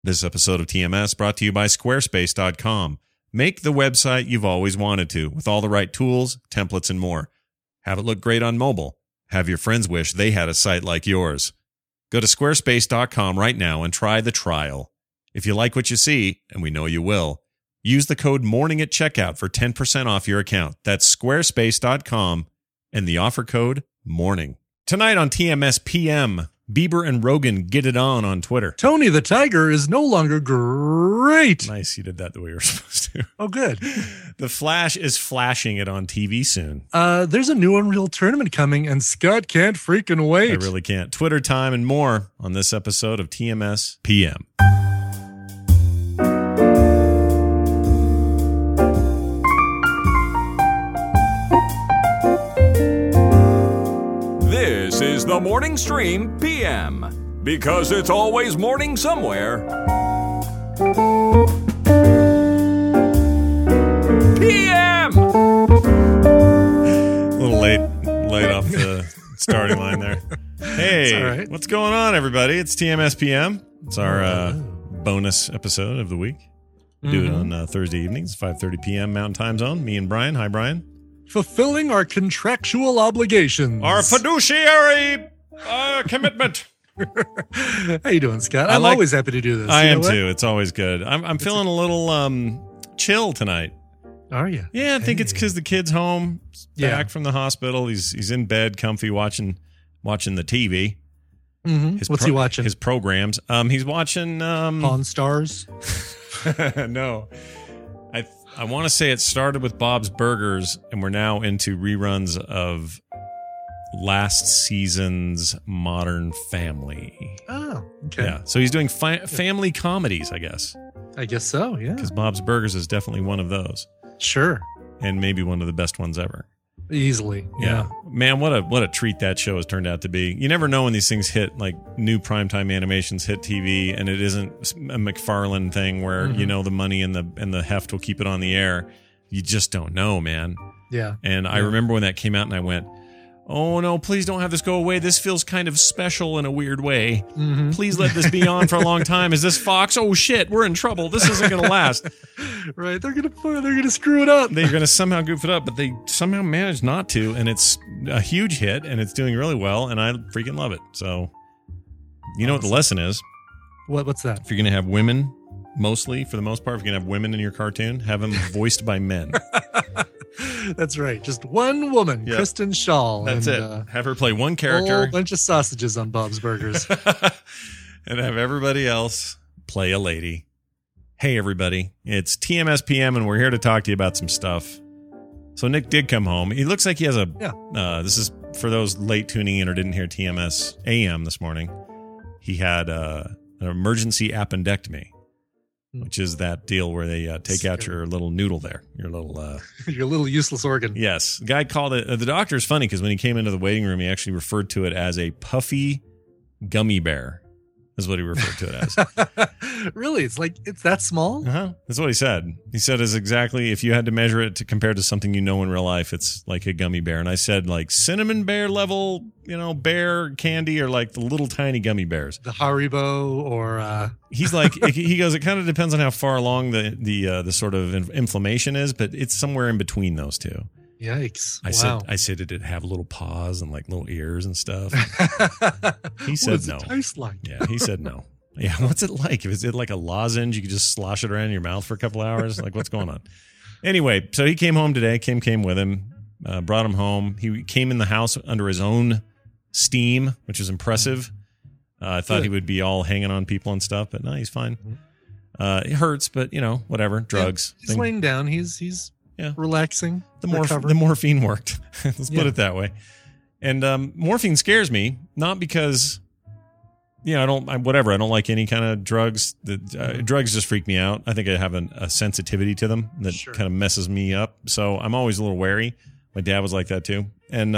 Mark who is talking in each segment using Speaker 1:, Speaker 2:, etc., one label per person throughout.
Speaker 1: This episode of TMS brought to you by Squarespace.com. Make the website you've always wanted to with all the right tools, templates, and more. Have it look great on mobile. Have your friends wish they had a site like yours. Go to Squarespace.com right now and try the trial. If you like what you see, and we know you will, use the code MORNING at checkout for 10% off your account. That's Squarespace.com and the offer code MORNING. Tonight on TMS PM, Bieber and Rogan get it on Twitter.
Speaker 2: Tony the Tiger is no longer great.
Speaker 1: Nice, you did that the way you were supposed to.
Speaker 2: Oh, good.
Speaker 1: The Flash is flashing it on TV soon.
Speaker 2: There's a new Unreal tournament coming, and Scott can't freaking wait.
Speaker 1: I really can't. Twitter time and more on this episode of TMS PM.
Speaker 3: This is the Morning Stream PM, because it's always morning somewhere. PM!
Speaker 1: A little late off the starting line there. Hey,
Speaker 2: all right.
Speaker 1: What's going on, everybody? It's TMS PM. It's our bonus episode of the week. We do it on Thursday evenings, 5:30 p.m. Mountain Time Zone. Me and Brian. Hi, Brian.
Speaker 2: Fulfilling our contractual obligations.
Speaker 1: Our fiduciary commitment.
Speaker 2: How you doing, Scott? I'm always happy to do this.
Speaker 1: I am too. It's always good. I'm feeling a little chill tonight.
Speaker 2: Are you?
Speaker 1: Yeah, I think it's because the kid's home, back from the hospital. He's in bed, comfy, watching the TV.
Speaker 2: Mm-hmm. What's he watching?
Speaker 1: His programs. He's watching
Speaker 2: Pawn Stars.
Speaker 1: No, I want to say it started with Bob's Burgers, and we're now into reruns of last season's Modern Family.
Speaker 2: Oh, okay.
Speaker 1: Yeah, so he's doing family comedies, I guess.
Speaker 2: I guess so, yeah.
Speaker 1: Because Bob's Burgers is definitely one of those.
Speaker 2: Sure.
Speaker 1: And maybe one of the best ones ever.
Speaker 2: Easily, yeah.
Speaker 1: Man, what a treat that show has turned out to be. You never know when these things hit, like new primetime animations hit TV, and it isn't a McFarlane thing where you know the money and the heft will keep it on the air. You just don't know, man.
Speaker 2: Yeah.
Speaker 1: And I remember when that came out, and I went, "Oh no, please don't have this go away. This feels kind of special in a weird way. Please let this be on for a long time. Is this Fox? Oh shit, we're in trouble. This isn't going to last."
Speaker 2: Right, they're gonna screw it up.
Speaker 1: They're going to somehow goof it up, but they somehow managed not to, and it's a huge hit, and it's doing really well, and I freaking love it. So, you know what the lesson is?
Speaker 2: What's that?
Speaker 1: If you're going to have women, mostly, for the most part, if you're going to have women in your cartoon, have them voiced by men.
Speaker 2: That's right. Just one woman, Kristen Schaal.
Speaker 1: That's it. Have her play one character.
Speaker 2: A whole bunch of sausages on Bob's Burgers.
Speaker 1: And have everybody else play a lady. Hey, everybody. It's TMS PM, and we're here to talk to you about some stuff. So Nick did come home. He looks like he has this is for those late tuning in or didn't hear TMS AM this morning. He had an emergency appendectomy, which is that deal where they take out your little noodle there, your little
Speaker 2: useless organ.
Speaker 1: Yes. The guy called it, the doctor's funny because when he came into the waiting room, he actually referred to it as a puffy gummy bear, is what he referred to it as.
Speaker 2: Really? It's that small?
Speaker 1: Uh-huh. That's what he said. He said is exactly, if you had to measure it to compare to something you know in real life, it's like a gummy bear. And I said like cinnamon bear level, bear candy, or like the little tiny gummy bears.
Speaker 2: The Haribo or...
Speaker 1: He's like, he goes, it kind of depends on how far along the sort of inflammation is, but it's somewhere in between those two.
Speaker 2: Yikes.
Speaker 1: I said, did it have little paws and like little ears and stuff? He said
Speaker 2: what does
Speaker 1: no.
Speaker 2: it taste like?
Speaker 1: Yeah, he said no. Yeah, what's it like? Is it like a lozenge? You could just slosh it around in your mouth for a couple hours? Like, what's going on? Anyway, so he came home today. Kim came with him, brought him home. He came in the house under his own steam, which is impressive. I thought he would be all hanging on people and stuff, but no, he's fine. It hurts, but whatever. Drugs.
Speaker 2: He's laying down. He's relaxing.
Speaker 1: The morphine worked. Let's put it that way. And morphine scares me, not because I don't like any kind of drugs. Drugs just freak me out. I think I have a sensitivity to them that kind of messes me up. So I'm always a little wary. My dad was like that too. And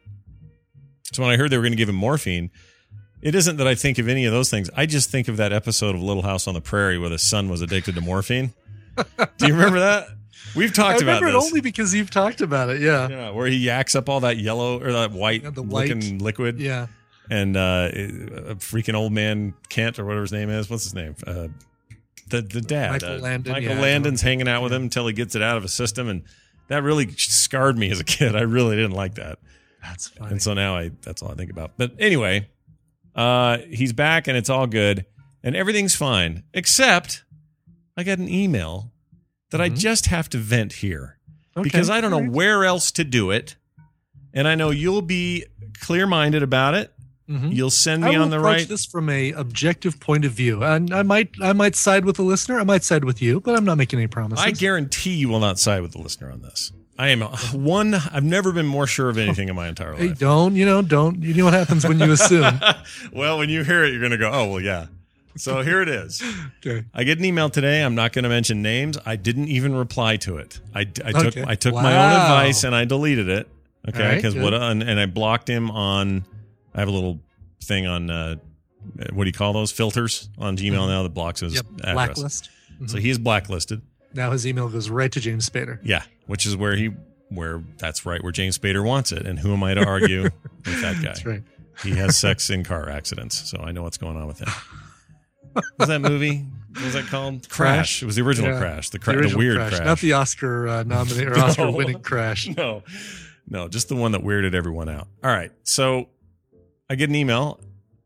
Speaker 1: so when I heard they were going to give him morphine, it isn't that I think of any of those things. I just think of that episode of Little House on the Prairie where the son was addicted to morphine. Do you remember that? We've talked about this. I remember
Speaker 2: it only because you've talked about it,
Speaker 1: Yeah, where he yaks up all that yellow or that white looking liquid.
Speaker 2: Yeah.
Speaker 1: And a freaking old man Kent or whatever his name is. What's his name? the dad.
Speaker 2: Michael Landon.
Speaker 1: Michael Landon's hanging out with him until he gets it out of his system, and that really scarred me as a kid. I really didn't like that.
Speaker 2: That's funny.
Speaker 1: And so now that's all I think about. But anyway, he's back and it's all good and everything's fine, except I got an email that I just have to vent here because I don't know where else to do it. And I know you'll be clear-minded about it. You'll send me on the right.
Speaker 2: I will approach this from a objective point of view, and I might side with the listener. I might side with you, but I'm not making any promises.
Speaker 1: I guarantee you will not side with the listener on this. I am I've never been more sure of anything in my entire life.
Speaker 2: Hey, don't. You know what happens when you assume.
Speaker 1: Well, when you hear it, you're going to go, oh, well, yeah. So here it is.
Speaker 2: Okay.
Speaker 1: I get an email today. I'm not going to mention names. I didn't even reply to it. I took my own advice and I deleted it. Okay, because and I blocked him on. I have a little thing on what do you call those filters on Gmail now that blocks his address.
Speaker 2: Blacklist.
Speaker 1: So he is blacklisted.
Speaker 2: Now his email goes right to James Spader.
Speaker 1: Yeah, which is where that's right where James Spader wants it. And who am I to argue with that guy?
Speaker 2: That's right.
Speaker 1: He has sex in car accidents, so I know what's going on with him. What was that movie? What was that called? Crash. It was the original Crash. The weird Crash.
Speaker 2: Not the Oscar nominated or Oscar winning Crash.
Speaker 1: No, just the one that weirded everyone out. All right. So I get an email,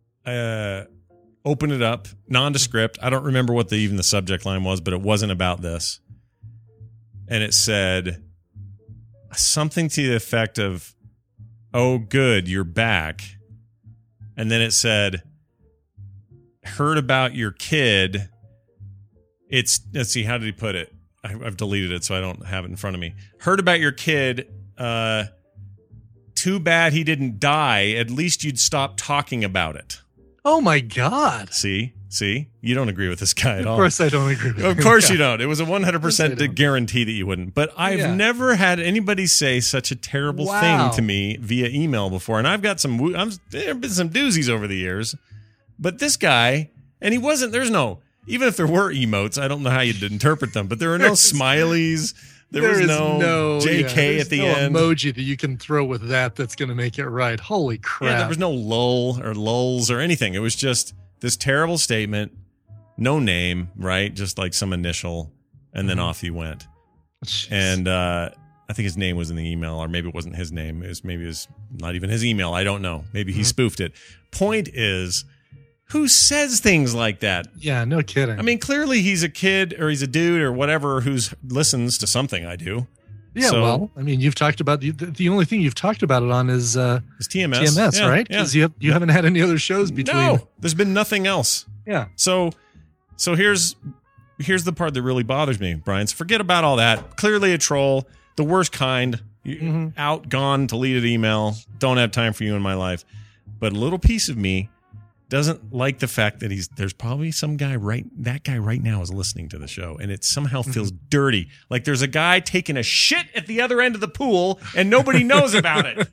Speaker 1: open it up, nondescript. I don't remember what even the subject line was, but it wasn't about this. And it said something to the effect of, "Oh, good, you're back." And then it said, "Heard about your kid." Let's see, how did he put it? I've deleted it, so I don't have it in front of me. Heard about your kid. Too bad he didn't die. At least you'd stop talking about it.
Speaker 2: Oh my God.
Speaker 1: See, you don't agree with this guy at all.
Speaker 2: Of course I don't agree with him.
Speaker 1: Of course you don't. It was a 100% guarantee that you wouldn't. But I've never had anybody say such a terrible thing to me via email before. And I've got there have been some doozies over the years. But this guy, and he wasn't, even if there were emotes, I don't know how you'd interpret them, but there were no smileys. There was no JK at the end.
Speaker 2: Emoji that you can throw with that's going to make it right. Holy crap.
Speaker 1: Yeah, there was no lol or lulz or anything. It was just this terrible statement, no name, right? Just like some initial, and then off he went. Jeez. And I think his name was in the email, or maybe it wasn't his name. It was not even his email. I don't know. Maybe he spoofed it. Point is, who says things like that?
Speaker 2: Yeah, no kidding.
Speaker 1: I mean, clearly he's a kid or he's a dude or whatever who listens to something I do.
Speaker 2: Yeah, well, I mean, you've talked about the only thing you've talked about it on is TMS, right? Because you haven't had any other shows between.
Speaker 1: No, there's been nothing else.
Speaker 2: Yeah.
Speaker 1: So here's the part that really bothers me, Brian. So forget about all that. Clearly a troll, the worst kind. Out, gone, deleted email. Don't have time for you in my life. But a little piece of me doesn't like the fact that there's probably some guy that guy right now is listening to the show, and it somehow feels dirty. Like there's a guy taking a shit at the other end of the pool and nobody knows about it.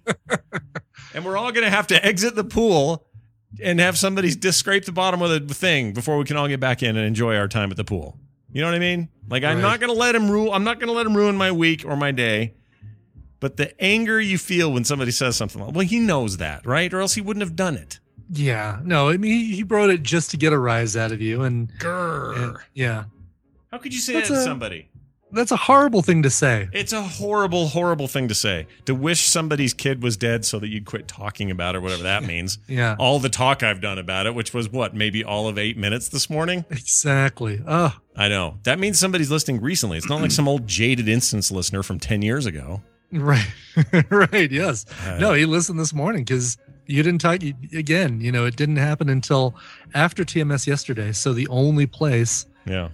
Speaker 1: And we're all going to have to exit the pool and have somebody scrape the bottom of the thing before we can all get back in and enjoy our time at the pool. You know what I mean? Like I'm not going to let him ruin my week or my day. But the anger you feel when somebody says something like, well, he knows that, right? Or else he wouldn't have done it.
Speaker 2: Yeah, no, I mean, he wrote it just to get a rise out of you. And yeah.
Speaker 1: How could you say that to somebody?
Speaker 2: That's a horrible thing to say.
Speaker 1: It's a horrible, horrible thing to say. To wish somebody's kid was dead so that you'd quit talking about it, or whatever that means.
Speaker 2: Yeah.
Speaker 1: All the talk I've done about it, which was maybe all of 8 minutes this morning?
Speaker 2: Exactly. Oh.
Speaker 1: I know. That means somebody's listening recently. It's not like some old jaded instance listener from 10 years ago.
Speaker 2: Right. Right, yes. No, he listened this morning because you didn't talk again. It didn't happen until after TMS yesterday. So the only place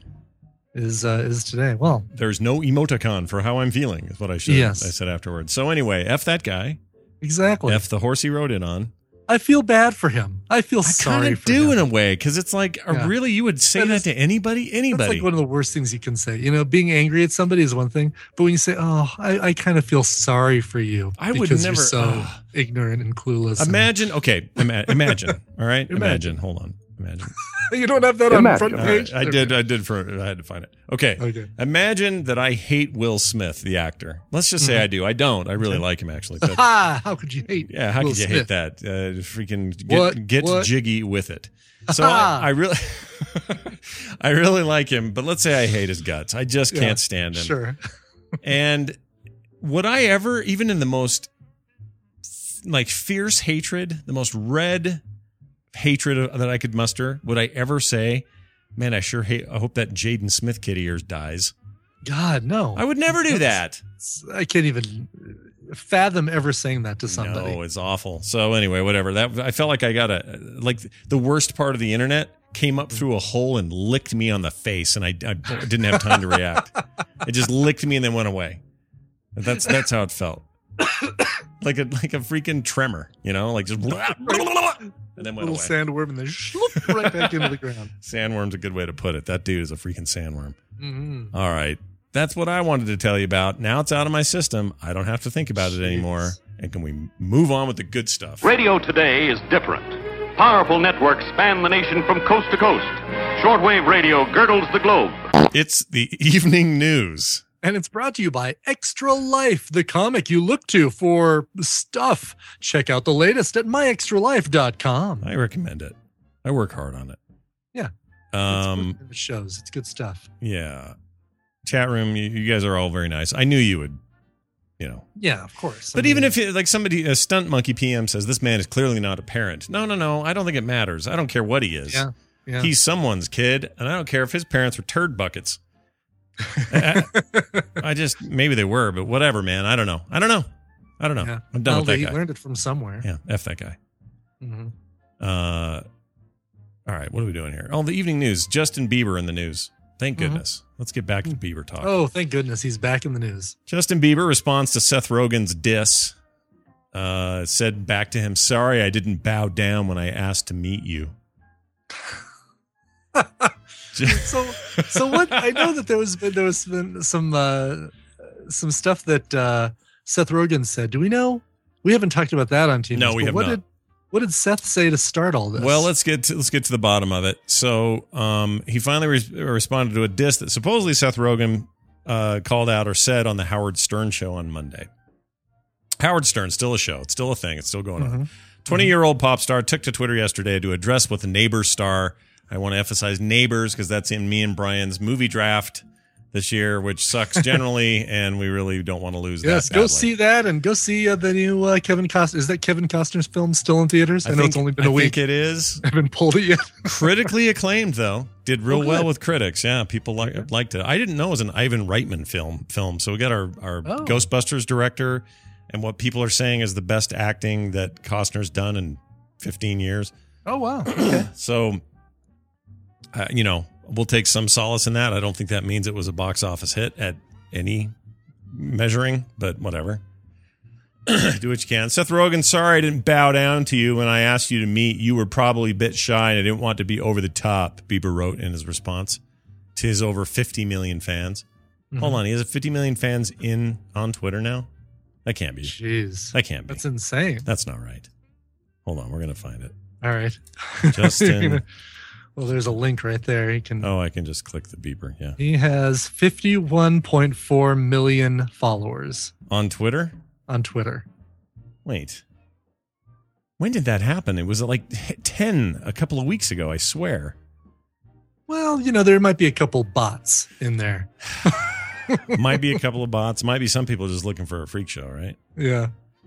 Speaker 2: is today. Well,
Speaker 1: there's no emoticon for how I'm feeling is what I said afterwards. So anyway, F that guy.
Speaker 2: Exactly.
Speaker 1: F the horse he rode in on.
Speaker 2: I feel bad for him. I feel sorry for him. I
Speaker 1: kind of do in a way, because it's like, really, you would say that to anybody? Anybody.
Speaker 2: That's like one of the worst things you can say. Being angry at somebody is one thing, but when you say, I kind of feel sorry for you.
Speaker 1: I would never.
Speaker 2: You're so ignorant and clueless.
Speaker 1: Imagine, all right? Imagine. Hold on. Imagine.
Speaker 2: You don't have that on the front page?
Speaker 1: I did. I had to find it. Okay. Imagine that I hate Will Smith, the actor. Let's just say I do. I don't. I really like him, actually. But,
Speaker 2: how could you hate
Speaker 1: how
Speaker 2: Will
Speaker 1: could you
Speaker 2: Smith?
Speaker 1: hate that? Freaking get jiggy with it. So I really I really like him, but let's say I hate his guts. I just can't stand him.
Speaker 2: Sure.
Speaker 1: And would I ever, even in the most like fierce hatred, the most red hatred that I could muster, would I ever say, man, I hope that Jaden Smith kid of yours dies?
Speaker 2: God, no.
Speaker 1: I would never do that.
Speaker 2: I can't even fathom ever saying that to somebody.
Speaker 1: No, it's awful. So anyway, whatever. I felt like I got the worst part of the internet came up through a hole and licked me on the face, and I didn't have time to react. It just licked me and then went away. That's how it felt. like a freaking tremor, like just and then went
Speaker 2: little
Speaker 1: away.
Speaker 2: Sandworm and then shloop right back into the ground.
Speaker 1: Sandworm's a good way to put it. That dude is a freaking sandworm.
Speaker 2: Mm-hmm.
Speaker 1: All right. That's what I wanted to tell you about. Now it's out of my system. I don't have to think about it anymore. And can we move on with the good stuff?
Speaker 4: Radio today is different. Powerful networks span the nation from coast to coast. Shortwave radio girdles the globe.
Speaker 1: It's the evening news.
Speaker 2: And it's brought to you by Extra Life, the comic you look to for stuff. Check out the latest at myextralife.com.
Speaker 1: I recommend it. I work hard on it.
Speaker 2: Yeah. It shows. It's good stuff.
Speaker 1: Yeah. Chat room, you guys are all very nice. I knew you would,
Speaker 2: Yeah, of course.
Speaker 1: But even if, a stunt monkey PM says, this man is clearly not a parent. No. I don't think it matters. I don't care what he is.
Speaker 2: Yeah.
Speaker 1: He's someone's kid, and I don't care if his parents were turd buckets. Maybe they were, but whatever, man. I don't know.
Speaker 2: Yeah.
Speaker 1: I'm done with that
Speaker 2: he
Speaker 1: guy.
Speaker 2: learned it from somewhere.
Speaker 1: Yeah, F that guy.
Speaker 2: Mm-hmm.
Speaker 1: All right, what are we doing here? Oh, the evening news. Justin Bieber in the news. Thank goodness. Let's get back to Bieber talk.
Speaker 2: Oh, thank goodness he's back in the news.
Speaker 1: Justin Bieber responds to Seth Rogen's diss. Said back to him, sorry I didn't bow down when I asked to meet you.
Speaker 2: So what? I know that there was been some stuff that Seth Rogen said. Do we know? We haven't talked about that on TV.
Speaker 1: No, we have not.
Speaker 2: What did Seth say to start all this?
Speaker 1: Well, let's get to the bottom of it. So he finally responded to a diss that supposedly Seth Rogen called out or said on the Howard Stern show on Monday. Howard Stern, still a show. It's still a thing. It's still going on. 20-year-old pop star took to Twitter yesterday to address what the Neighbors star. I want to emphasize Neighbors because that's in me and Brian's movie draft this year, which sucks generally, and we really don't want to lose that.
Speaker 2: Yes, go see that, and go see the new Kevin Costner. Is that Kevin Costner's film still in theaters? I know it's only been a week.
Speaker 1: I think it is.
Speaker 2: I haven't pulled it yet.
Speaker 1: Critically acclaimed, though. Did real well with critics. Yeah, people liked it. I didn't know it was an Ivan Reitman film. So we got our Ghostbusters director, and what people are saying is the best acting that Costner's done in 15 years.
Speaker 2: Oh, wow. Okay.
Speaker 1: So, we'll take some solace in that. I don't think that means it was a box office hit at any measuring, but whatever. Do what you can. Seth Rogen, sorry I didn't bow down to you when I asked you to meet. You were probably a bit shy and I didn't want to be over the top, Bieber wrote in his response to his over 50 million fans. Hold on, he has 50 million fans on Twitter now? That can't be.
Speaker 2: Jeez.
Speaker 1: That can't be.
Speaker 2: That's insane.
Speaker 1: That's not right. Hold on, we're going to find it.
Speaker 2: All right.
Speaker 1: Justin...
Speaker 2: Well, there's a link right there. He can.
Speaker 1: Oh, I can just click the Bieber. Yeah.
Speaker 2: He has 51.4 million followers
Speaker 1: on Twitter.
Speaker 2: Wait,
Speaker 1: when did that happen? It was like 10 a couple of weeks ago. I swear.
Speaker 2: Well, there might be a couple bots in there.
Speaker 1: Might be a couple of bots. Might be some people just looking for a freak show, right?
Speaker 2: Yeah.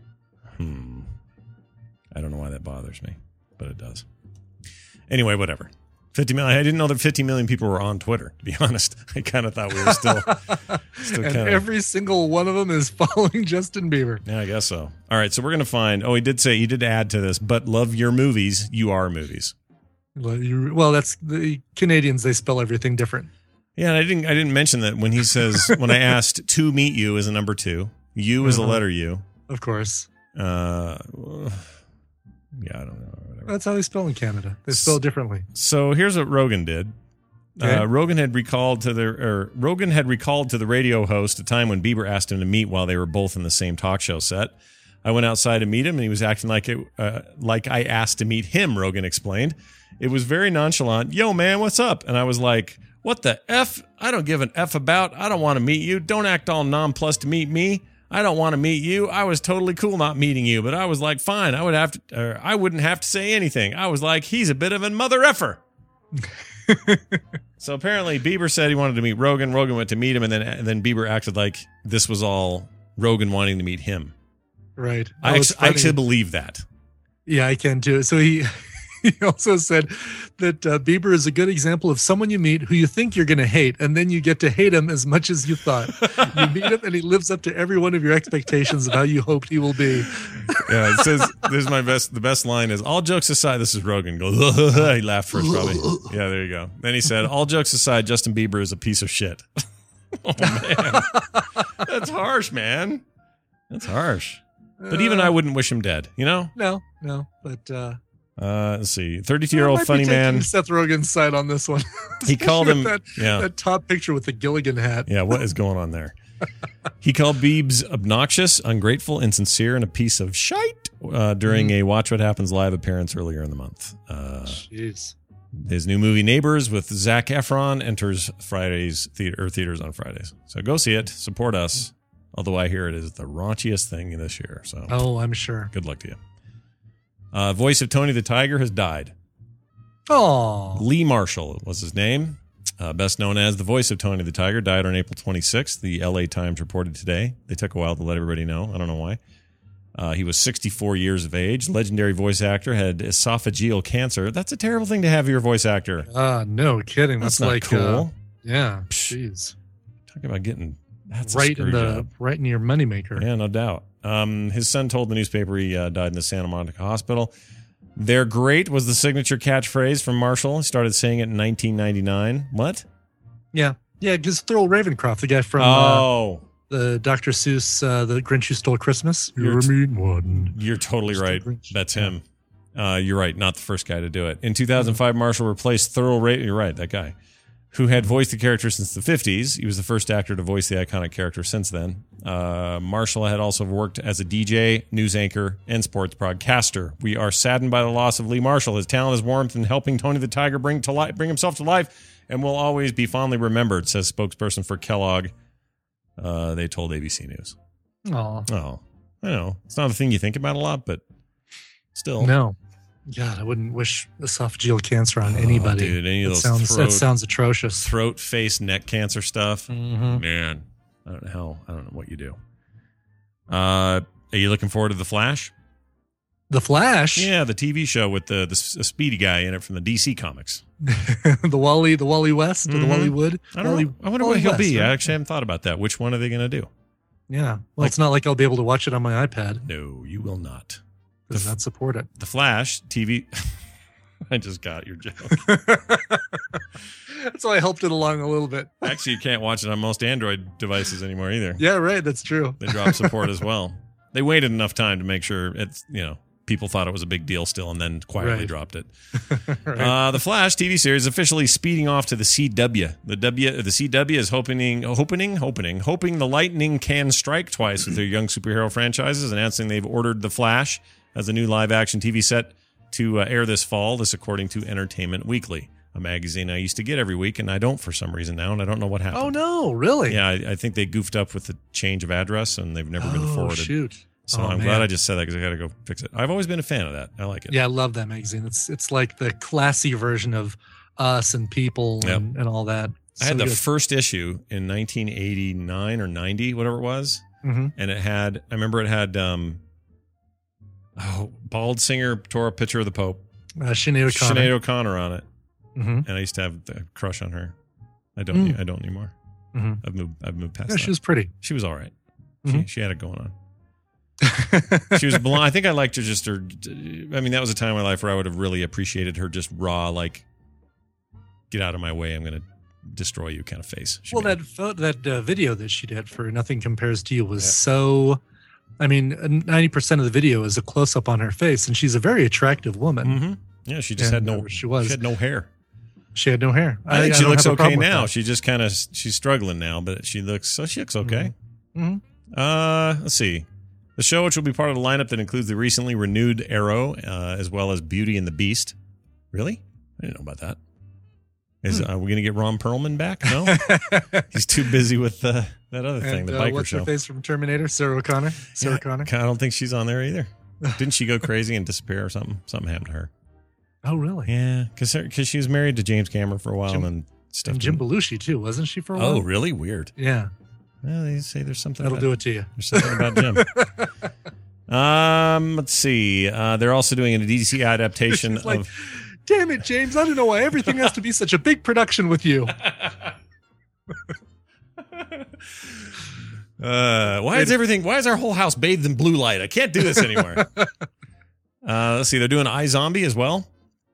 Speaker 1: I don't know why that bothers me, but it does. Anyway, whatever. 50 million. I didn't know that 50 million people were on Twitter, to be honest. I kind of thought we were still
Speaker 2: and every single one of them is following Justin Bieber.
Speaker 1: Yeah, I guess so. All right, so we're going to find... Oh, he did add to this, but love your movies, you are movies.
Speaker 2: Well, that's the Canadians, they spell everything different.
Speaker 1: Yeah, and I didn't mention that when he says, when I asked to meet you is a number 2, you is a letter U.
Speaker 2: Of course.
Speaker 1: Yeah, I don't know. Whatever.
Speaker 2: That's how they spell in Canada. They spell differently.
Speaker 1: So here's what Rogen did. Okay. Rogen had recalled to the radio host a time when Bieber asked him to meet while they were both in the same talk show set. I went outside to meet him, and he was acting like I asked to meet him, Rogan explained. It was very nonchalant. Yo, man, what's up? And I was like, what the F? I don't give an F about. I don't want to meet you. Don't act all nonplussed to meet me. I don't want to meet you. I was totally cool not meeting you, but I was like, fine. I wouldn't have to say anything. I was like, he's a bit of a mother effer. So apparently Bieber said he wanted to meet Rogan. Rogan went to meet him, and then Bieber acted like this was all Rogan wanting to meet him.
Speaker 2: Right.
Speaker 1: I actually believe that.
Speaker 2: Yeah, I can too. So he also said that Bieber is a good example of someone you meet who you think you're going to hate, and then you get to hate him as much as you thought. You meet him, and he lives up to every one of your expectations of how you hoped he will be.
Speaker 1: Yeah, it says, this is the best line is, all jokes aside, this is Rogan. Goes, he laughed first, probably. Yeah, there you go. Then he said, all jokes aside, Justin Bieber is a piece of shit. Oh, man. That's harsh, man. That's harsh. But even I wouldn't wish him dead, you know?
Speaker 2: No, but...
Speaker 1: let's see. 32-year-old funny man.
Speaker 2: Seth Rogen's side on this one.
Speaker 1: He called him
Speaker 2: that top picture with the Gilligan hat.
Speaker 1: Yeah, what is going on there? He called Biebs obnoxious, ungrateful, insincere, and a piece of shite during a Watch What Happens live appearance earlier in the month.
Speaker 2: Jeez.
Speaker 1: His new movie Neighbors with Zac Efron enters theaters on Fridays. So go see it. Support us. Although I hear it is the raunchiest thing this year. So
Speaker 2: I'm sure.
Speaker 1: Good luck to you. Voice of Tony the Tiger has died.
Speaker 2: Oh,
Speaker 1: Lee Marshall was his name. Best known as the voice of Tony the Tiger, died on April 26th. The LA Times reported today. They took a while to let everybody know. I don't know why. He was 64 years of age. Legendary voice actor, had esophageal cancer. That's a terrible thing to have your voice actor.
Speaker 2: No kidding.
Speaker 1: That's not
Speaker 2: like
Speaker 1: cool.
Speaker 2: Yeah. Jeez.
Speaker 1: Talking about getting
Speaker 2: right in your moneymaker.
Speaker 1: Yeah, no doubt. His son told the newspaper he died in the Santa Monica hospital. They're great was the signature catchphrase from Marshall. He started saying it in 1999. What?
Speaker 2: Yeah, because Thurl Ravencroft, the guy from the Dr. Seuss, the Grinch Who Stole Christmas.
Speaker 1: You're totally right. That's him. You're right. Not the first guy to do it. In 2005, Marshall replaced Thurl Ravencroft. You're right. That guy. Who had voiced the character since the 50s. He was the first actor to voice the iconic character since then. Marshall had also worked as a DJ, news anchor, and sports broadcaster. We are saddened by the loss of Lee Marshall. His talent, his warmth in helping Tony the Tiger bring himself to life, and will always be fondly remembered, says spokesperson for Kellogg. They told ABC News. Oh, I know. It's not a thing you think about a lot, but still.
Speaker 2: No. God, I wouldn't wish esophageal cancer on anybody.
Speaker 1: Dude, any of those
Speaker 2: that sounds atrocious.
Speaker 1: Throat, face, neck cancer stuff.
Speaker 2: Mm-hmm.
Speaker 1: Man, I don't know what you do. Are you looking forward to The Flash?
Speaker 2: The Flash?
Speaker 1: Yeah, the TV show with the speedy guy in it from the DC comics.
Speaker 2: the Wally West or the Wally Wood?
Speaker 1: I wonder what he'll be. Right? I actually haven't thought about that. Which one are they going to do?
Speaker 2: Yeah. Well, it's not like I'll be able to watch it on my iPad.
Speaker 1: No, you will not.
Speaker 2: Does not support it.
Speaker 1: The Flash TV. I just got your joke.
Speaker 2: That's why I helped it along a little bit.
Speaker 1: Actually, you can't watch it on most Android devices anymore either.
Speaker 2: Yeah, right. That's true.
Speaker 1: They dropped support as well. They waited enough time to make sure it's, people thought it was a big deal still, and then quietly dropped it. Right. The Flash TV series is officially speeding off to the CW. The CW is hoping the lightning can strike twice with their young superhero franchises, announcing they've ordered The Flash as a new live-action TV set to air this fall. This, according to Entertainment Weekly, a magazine I used to get every week, and I don't for some reason now, and I don't know what happened.
Speaker 2: Oh, no, really?
Speaker 1: Yeah, I think they goofed up with the change of address, and they've never been forwarded.
Speaker 2: Shoot.
Speaker 1: So I'm glad I just said that because I got to go fix it. I've always been a fan of that. I like it.
Speaker 2: Yeah, I love that magazine. It's like the classy version of Us and People and all that.
Speaker 1: I had the first issue in 1989 or 90, whatever it was, and it had bald singer tore a picture of the Pope. Sinead O'Connor on it, and I used to have a crush on her. I don't anymore. I've moved past that.
Speaker 2: She was pretty.
Speaker 1: She was all right. She had it going on. She was blonde. I think I liked her just her. I mean, that was a time in my life where I would have really appreciated her just raw, like, get out of my way, I'm going to destroy you kind of face.
Speaker 2: That video that she did for Nothing Compares to You was so. I mean, 90% of the video is a close up on her face, and she's a very attractive woman.
Speaker 1: Yeah, she just had no. She had no hair.
Speaker 2: She had no hair.
Speaker 1: I think she looks okay now. She just kind of she's struggling now, but she looks okay. Let's see. The show, which will be part of the lineup that includes the recently renewed Arrow, as well as Beauty and the Beast. Really? I didn't know about that. Are we going to get Ron Perlman back? No? He's too busy with that other thing, the biker
Speaker 2: what's
Speaker 1: show.
Speaker 2: What's her face from Terminator? Sarah Connor? Sarah Connor?
Speaker 1: I don't think she's on there either. Didn't she go crazy and disappear or something? Something happened to her.
Speaker 2: Oh, really?
Speaker 1: Yeah, because she was married to James Cameron for a while. And
Speaker 2: Jim Belushi, too, wasn't she for a while?
Speaker 1: Oh, really? Weird.
Speaker 2: Yeah.
Speaker 1: Well, they say there's something
Speaker 2: That'll do it to you.
Speaker 1: There's something about Jim. Let's see. They're also doing a DC adaptation of...
Speaker 2: Like, damn it, James. I don't know why everything has to be such a big production with you.
Speaker 1: Why is our whole house bathed in blue light? I can't do this anymore. Let's see. They're doing iZombie as well.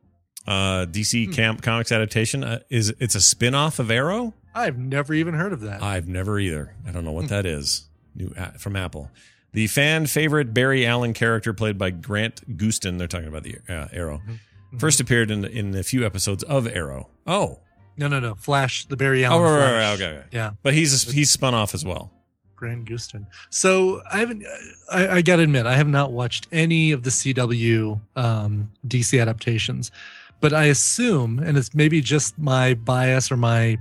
Speaker 1: DC Comics adaptation. It's a spin-off of Arrow?
Speaker 2: I've never even heard of that.
Speaker 1: I've never either. I don't know what that is. New from Apple. The fan favorite Barry Allen character played by Grant Gustin. They're talking about the Arrow. First appeared in a few episodes of Arrow. Oh.
Speaker 2: No. Flash, the Barry Allen.
Speaker 1: Oh,
Speaker 2: Flash.
Speaker 1: right. Okay.
Speaker 2: Yeah.
Speaker 1: But he's spun off as well.
Speaker 2: Grant Gustin. So I got to admit, I have not watched any of the CW DC adaptations, but I assume, and it's maybe just my bias or my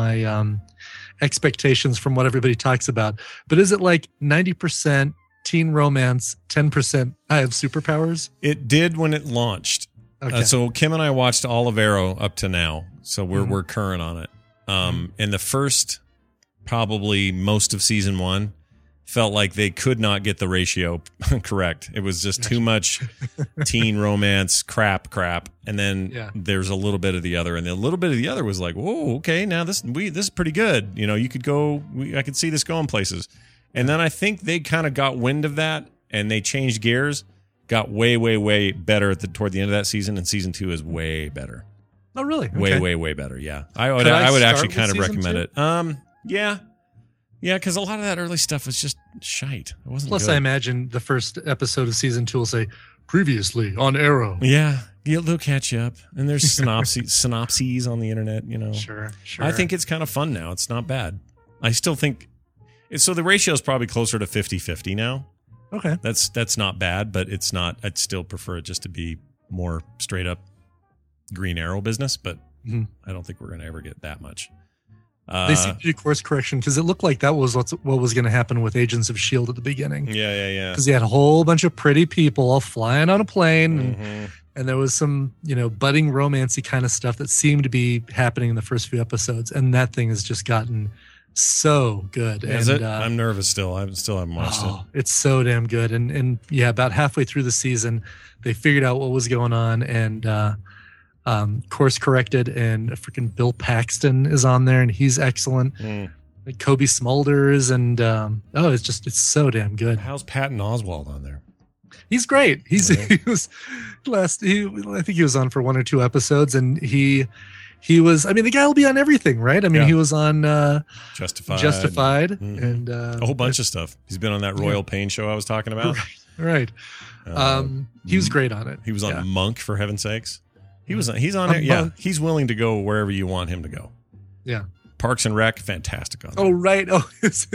Speaker 2: expectations from what everybody talks about, but is it like 90% teen romance, 10% I have superpowers?
Speaker 1: It did when it launched.
Speaker 2: Okay.
Speaker 1: So Kim and I watched all of Arrow up to now, so we're current on it. And the first, probably most of season 1, felt like they could not get the ratio correct. It was just too much teen romance crap, and then there's a little bit of the other, and a little bit of the other was like, whoa, okay, now this is pretty good. You know, you could go. I could see this going places, and then I think they kind of got wind of that, and they changed gears. Got way better toward the end of that season, and season 2 is way better.
Speaker 2: Oh, really? Okay.
Speaker 1: Way better. Yeah, I would actually kind of recommend it. Yeah, because a lot of that early stuff was just shite. It wasn't.
Speaker 2: Plus,
Speaker 1: good.
Speaker 2: I imagine the first episode of season 2 will say previously on Arrow.
Speaker 1: Yeah, they'll catch you up, and there's synopses on the internet. You know,
Speaker 2: sure.
Speaker 1: I think it's kind of fun now. It's not bad. I still think so. The ratio is probably closer to 50-50 now.
Speaker 2: Okay.
Speaker 1: That's not bad, but it's not. I'd still prefer it just to be more straight up Green Arrow business, but I don't think we're going to ever get that much.
Speaker 2: They seem to do course correction because it looked like that was what was going to happen with Agents of S.H.I.E.L.D. at the beginning.
Speaker 1: Yeah.
Speaker 2: Because you had a whole bunch of pretty people all flying on a plane, and there was some, budding romancy kind of stuff that seemed to be happening in the first few episodes, and that thing has just gotten so good.
Speaker 1: Is it? I'm nervous still. I still haven't watched it.
Speaker 2: It's so damn good. And yeah, about halfway through the season, they figured out what was going on and course corrected. And freaking Bill Paxton is on there, and he's excellent. Like Kobe Smulders, and it's so damn good.
Speaker 1: How's Patton Oswalt on there?
Speaker 2: He's great. He was I think he was on for 1 or 2 episodes, and he was, the guy will be on everything, right? He was on Justified and
Speaker 1: a whole bunch of stuff. He's been on that Royal Pain show I was talking about.
Speaker 2: Right. He was great on it.
Speaker 1: He was on Monk, for heaven's sakes. He's on it. Yeah. He's willing to go wherever you want him to go.
Speaker 2: Yeah.
Speaker 1: Parks and Rec, fantastic on that.
Speaker 2: Oh, right. Oh,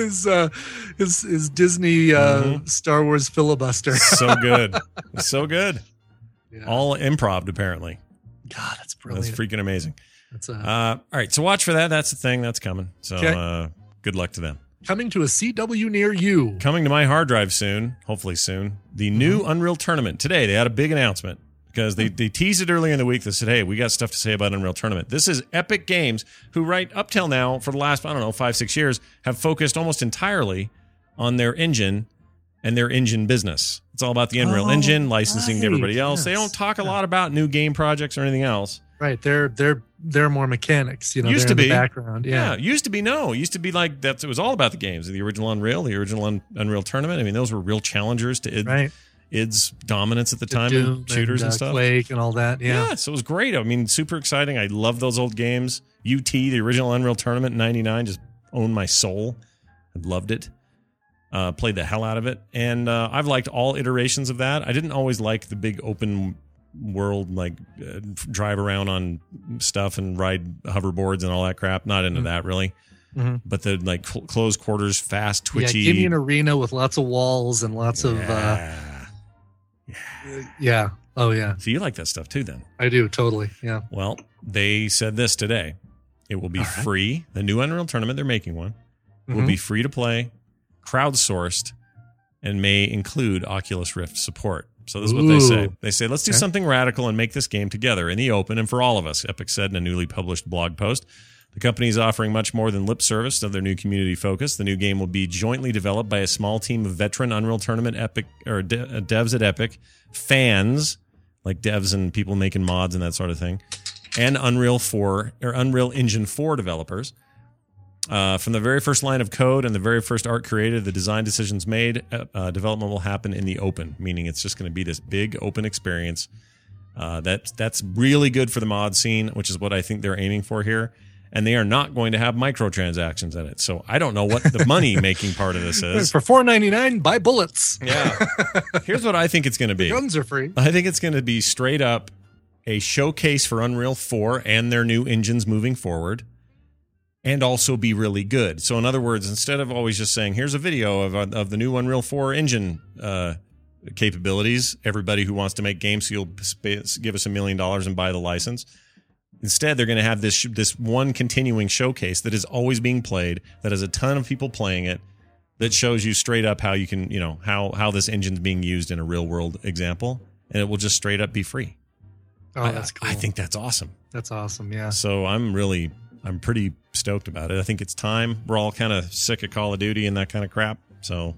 Speaker 2: his Disney Star Wars filibuster.
Speaker 1: So good. So good.
Speaker 2: Yeah.
Speaker 1: All improv, apparently.
Speaker 2: God, that's brilliant.
Speaker 1: That's freaking amazing.
Speaker 2: That's
Speaker 1: all right, so watch for that. That's the thing. That's coming. So good luck to them.
Speaker 2: Coming to a CW near you.
Speaker 1: Coming to my hard drive soon, hopefully soon. The new Unreal Tournament. Today, they had a big announcement because they teased it earlier in the week. They said, hey, we got stuff to say about Unreal Tournament. This is Epic Games, who right up till now, for the last, 5-6 years, have focused almost entirely on their engine and their engine business. It's all about the Unreal Engine, licensing to everybody else. Yes. They don't talk a lot about new game projects or anything else.
Speaker 2: Right. They're more mechanics,
Speaker 1: Used to be.
Speaker 2: In the background. Yeah.
Speaker 1: Used to be Used to be like that. It was all about the games. The original Unreal, the original Unreal Tournament. Those were real challengers to id's dominance at the time in shooters and stuff.
Speaker 2: Quake and all that. Yeah.
Speaker 1: So it was great. Super exciting. I love those old games. UT, the original Unreal Tournament in 99, just owned my soul. I loved it. Played the hell out of it. And I've liked all iterations of that. I didn't always like the big open world, drive around on stuff and ride hoverboards and all that crap. Not into that, really. but the like close quarters, fast, twitchy.
Speaker 2: Yeah, give me an arena with lots of walls and lots of. Yeah. Oh, yeah.
Speaker 1: So you like that stuff too, then?
Speaker 2: I do, totally. Yeah.
Speaker 1: Well, they said this today. It will be free. The new Unreal Tournament, they're making one, will be free to play, crowdsourced, and may include Oculus Rift support. So this is what they say. They say, let's do something radical and make this game together in the open and for all of us, Epic said in a newly published blog post. The company is offering much more than lip service of their new community focus. The new game will be jointly developed by a small team of veteran Unreal Tournament devs at Epic, fans, like devs and people making mods and that sort of thing, and Unreal Engine 4 developers. From the very first line of code and the very first art created, the design decisions made, development will happen in the open, meaning it's just going to be this big open experience. That's really good for the mod scene, which is what I think they're aiming for here. And they are not going to have microtransactions in it. So I don't know what the money-making part of this is.
Speaker 2: For $4.99, buy bullets.
Speaker 1: Yeah. Here's what I think it's going to be.
Speaker 2: The guns are free.
Speaker 1: I think it's going to be straight up a showcase for Unreal 4 and their new engines moving forward, and also be really good. So in other words, instead of always just saying, here's a video of the new Unreal 4 engine capabilities, everybody who wants to make games, so you'll give us $1 million and buy the license. Instead, they're going to have this one continuing showcase that is always being played, that has a ton of people playing it, that shows you straight up how you can, how this engine's being used in a real world example, and it will just straight up be free.
Speaker 2: Oh, that's cool.
Speaker 1: I think that's awesome.
Speaker 2: That's awesome, yeah.
Speaker 1: So I'm pretty stoked about it. I think it's time. We're all kind of sick of Call of Duty and that kind of crap. So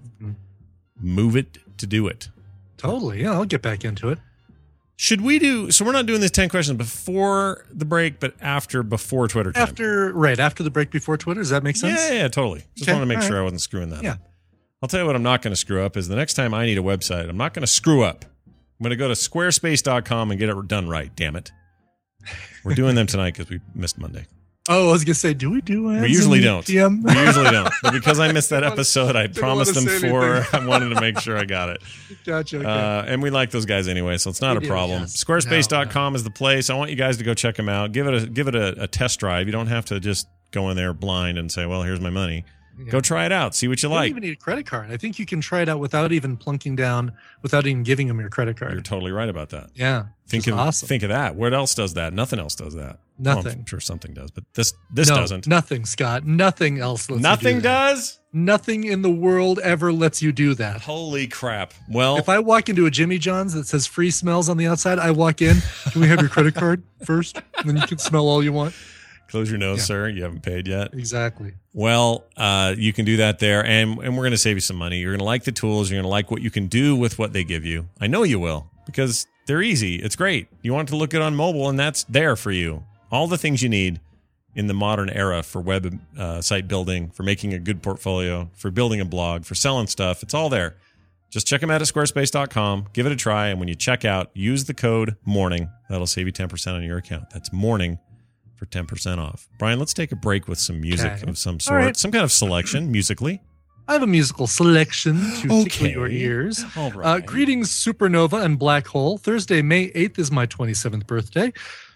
Speaker 1: move it to do it.
Speaker 2: Totally. Yeah, I'll get back into it.
Speaker 1: Should we do, so we're not doing this 10 questions before the break, but before Twitter time.
Speaker 2: After the break before Twitter. Does that make sense?
Speaker 1: Yeah, totally. Just wanted to make sure I wasn't screwing that up. I'll tell you what I'm not going to screw up is the next time I need a website, I'm not going to screw up. I'm going to go to squarespace.com and get it done right, damn it. We're doing them tonight because we missed Monday.
Speaker 2: Oh, I was going to say, do we do ads?
Speaker 1: We usually don't.
Speaker 2: We
Speaker 1: usually don't. But because I missed that episode, I promised them 4. I wanted to make sure I got it.
Speaker 2: Gotcha. Okay.
Speaker 1: And we like those guys anyway, so it's not a problem. Yes. Squarespace.com is the place. I want you guys to go check them out. Give it a test drive. You don't have to just go in there blind and say, well, here's my money. Yeah. Go try it out. See what you like.
Speaker 2: You don't even need a credit card. I think you can try it out without even plunking down, without even giving them your credit card.
Speaker 1: You're totally right about that.
Speaker 2: Yeah.
Speaker 1: Think of that. What else does that? Nothing else does that.
Speaker 2: Nothing.
Speaker 1: Well, I'm sure something does, but this doesn't.
Speaker 2: Nothing, Scott. Nothing else lets
Speaker 1: Nothing
Speaker 2: you do that.
Speaker 1: Does?
Speaker 2: Nothing in the world ever lets you do that.
Speaker 1: Holy crap. Well,
Speaker 2: if I walk into a Jimmy John's that says free smells on the outside, I walk in. Can we have your credit card first? And then you can smell all you want.
Speaker 1: Close your nose, sir. You haven't paid yet.
Speaker 2: Exactly.
Speaker 1: Well, you can do that there, and we're going to save you some money. You're going to like the tools. You're going to like what you can do with what they give you. I know you will, because they're easy. It's great. You want to look it on mobile, and that's there for you. All the things you need in the modern era for web site building, for making a good portfolio, for building a blog, for selling stuff. It's all there. Just check them out at squarespace.com. Give it a try, and when you check out, use the code MORNING. That'll save you 10% on your account. That's MORNING. For 10% off. Brian, let's take a break with some music of some sort. Some kind of selection musically.
Speaker 2: I have a musical selection to tickle your ears.
Speaker 1: All right.
Speaker 2: Greetings, Supernova and Black Hole. Thursday, May 8th is my 27th birthday.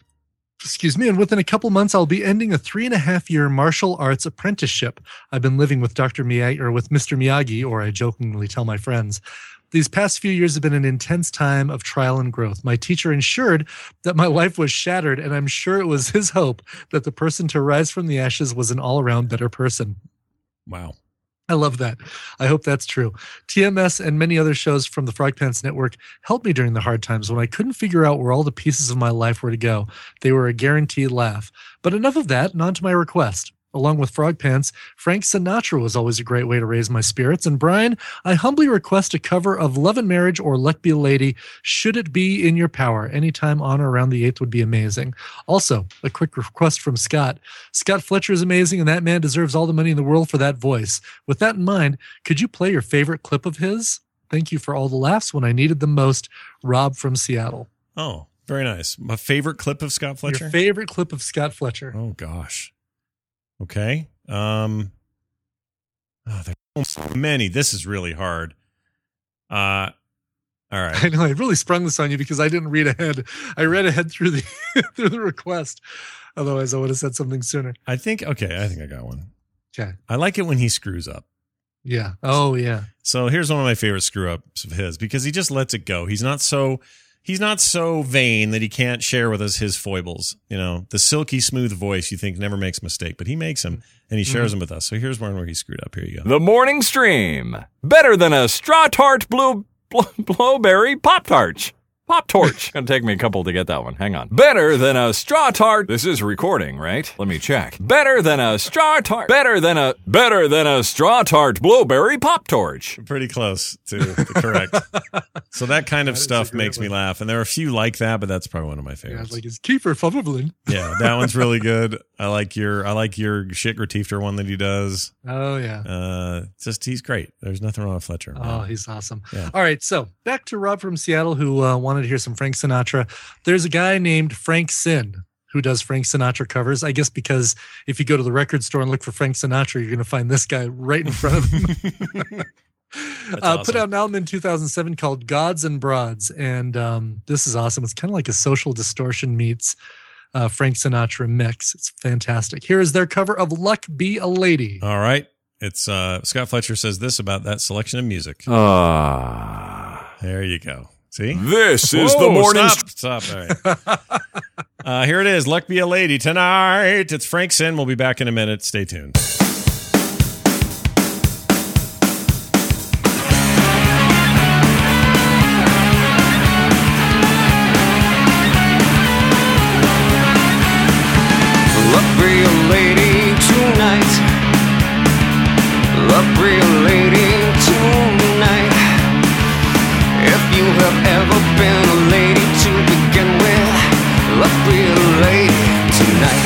Speaker 2: Excuse me. And within a couple months, I'll be ending a 3.5-year martial arts apprenticeship. I've been living with with Mr. Miyagi, or I jokingly tell my friends. These past few years have been an intense time of trial and growth. My teacher ensured that my life was shattered, and I'm sure it was his hope that the person to rise from the ashes was an all-around better person.
Speaker 1: Wow.
Speaker 2: I love that. I hope that's true. TMS and many other shows from the Frog Pants Network helped me during the hard times when I couldn't figure out where all the pieces of my life were to go. They were a guaranteed laugh. But enough of that, and on to my request. Along with Frog Pants, Frank Sinatra was always a great way to raise my spirits. And Brian, I humbly request a cover of Love and Marriage or Luck Be a Lady, Should It Be in Your Power. Anytime on or around the 8th would be amazing. Also, a quick request from Scott. Scott Fletcher is amazing, and that man deserves all the money in the world for that voice. With that in mind, could you play your favorite clip of his? Thank you for all the laughs when I needed them most. Rob from Seattle.
Speaker 1: Oh, very nice. My favorite clip of Scott Fletcher?
Speaker 2: Your favorite clip of Scott Fletcher.
Speaker 1: Oh, gosh. Okay. There's so many. This is really hard. All right.
Speaker 2: I know I really sprung this on you because I didn't read ahead. I read ahead through the through the request. Otherwise, I would have said something sooner.
Speaker 1: I think I got one.
Speaker 2: Okay.
Speaker 1: I like it when he screws up.
Speaker 2: Yeah. Oh, yeah.
Speaker 1: So here's one of my favorite screw ups of his because he just lets it go. He's not so vain that he can't share with us his foibles. You know, the silky smooth voice you think never makes a mistake, but he makes them and he shares them with us. So here's one where he screwed up. Here you go.
Speaker 3: The Morning Stream. Better than a straw tart blueberry Pop-Tart. Pop-Torch. Gonna take me a couple to get that one. Hang on. Better than a straw tart. This is recording, right? Let me check. Better than a straw tart. Better than a straw tart blueberry Pop-Torch.
Speaker 1: Pretty close to the correct. So that kind of stuff makes me laugh. And there are a few like that, but that's probably one of my favorites.
Speaker 2: Yeah, like his Kiefer Sutherland.
Speaker 1: Yeah, that one's really good. I like your shit Gratiefter one that he does.
Speaker 2: Oh yeah.
Speaker 1: He's great. There's nothing wrong with Fletcher.
Speaker 2: Oh, he's awesome.
Speaker 1: Yeah.
Speaker 2: All right, so back to Rob from Seattle who wanted to hear some Frank Sinatra. There's a guy named Frank Sin who does Frank Sinatra covers. I guess because if you go to the record store and look for Frank Sinatra, you're going to find this guy right in front of him.
Speaker 1: Awesome.
Speaker 2: Put out an album in 2007 called Gods and Broads, and this is awesome. It's kind of like a Social Distortion meets Frank Sinatra mix. It's fantastic. Here is their cover of Luck Be a Lady.
Speaker 1: All right. It's Scott Fletcher says this about that selection of music. There you go. See?
Speaker 3: This is the morning.
Speaker 1: Stop. All right. Here it is. Luck Be a Lady tonight. It's Frank Sin. We'll be back in a minute. Stay tuned.
Speaker 5: Luck be a lady tonight. Luck be a lady tonight. If you have ever been a lady to begin with, luck be a lady tonight.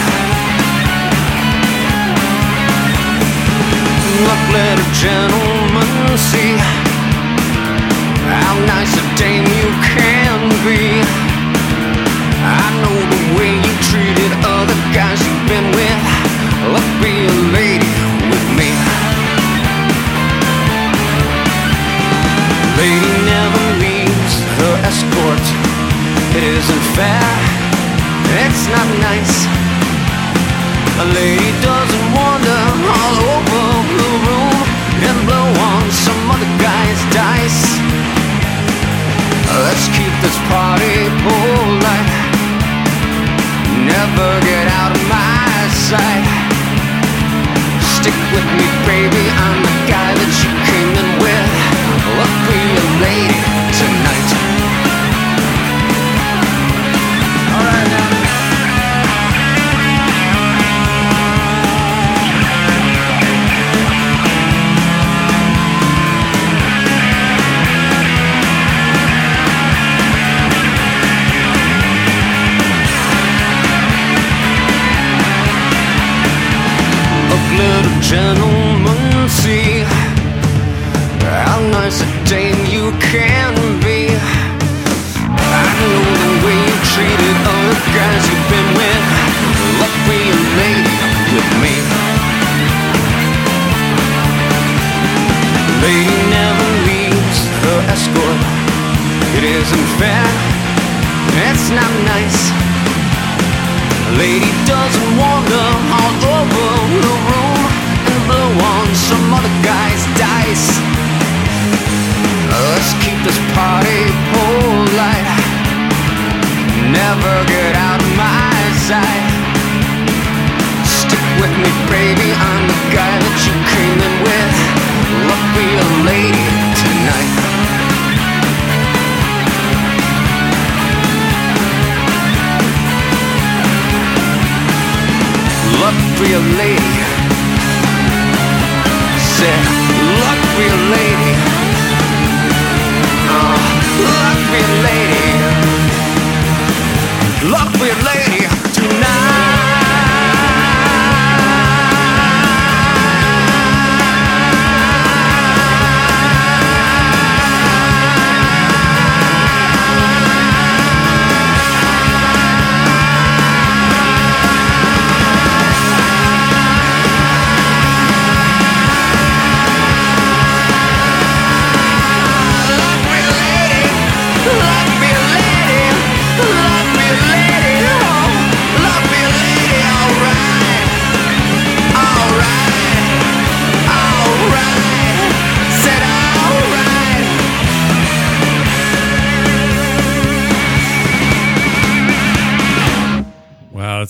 Speaker 5: Luck let a gentleman see how nice a dame you can be. I know the way you treated other guys you've been with. Luck be a lady with me. Lady never leaves her escort. It isn't fair, it's not nice. A lady doesn't wander all over the room and blow on some other guy's dice. Let's keep this party polite. Never get out of my sight. Stick with me, baby, I'm the guy that you came in with. Luck be a lady tonight. All right now. Let a gentleman see how nice a dame you can be. I know the way you treated other guys you've been with. Luck be a lady with me. Lady never leaves her escort. It isn't fair, it's not nice. Lady doesn't wander all over the room and blow on some other guy's dice. Let's keep this party polite. Never get out of my sight. Stick with me, baby, I'm the guy that you came in with. Luck be a lady tonight. Luck be a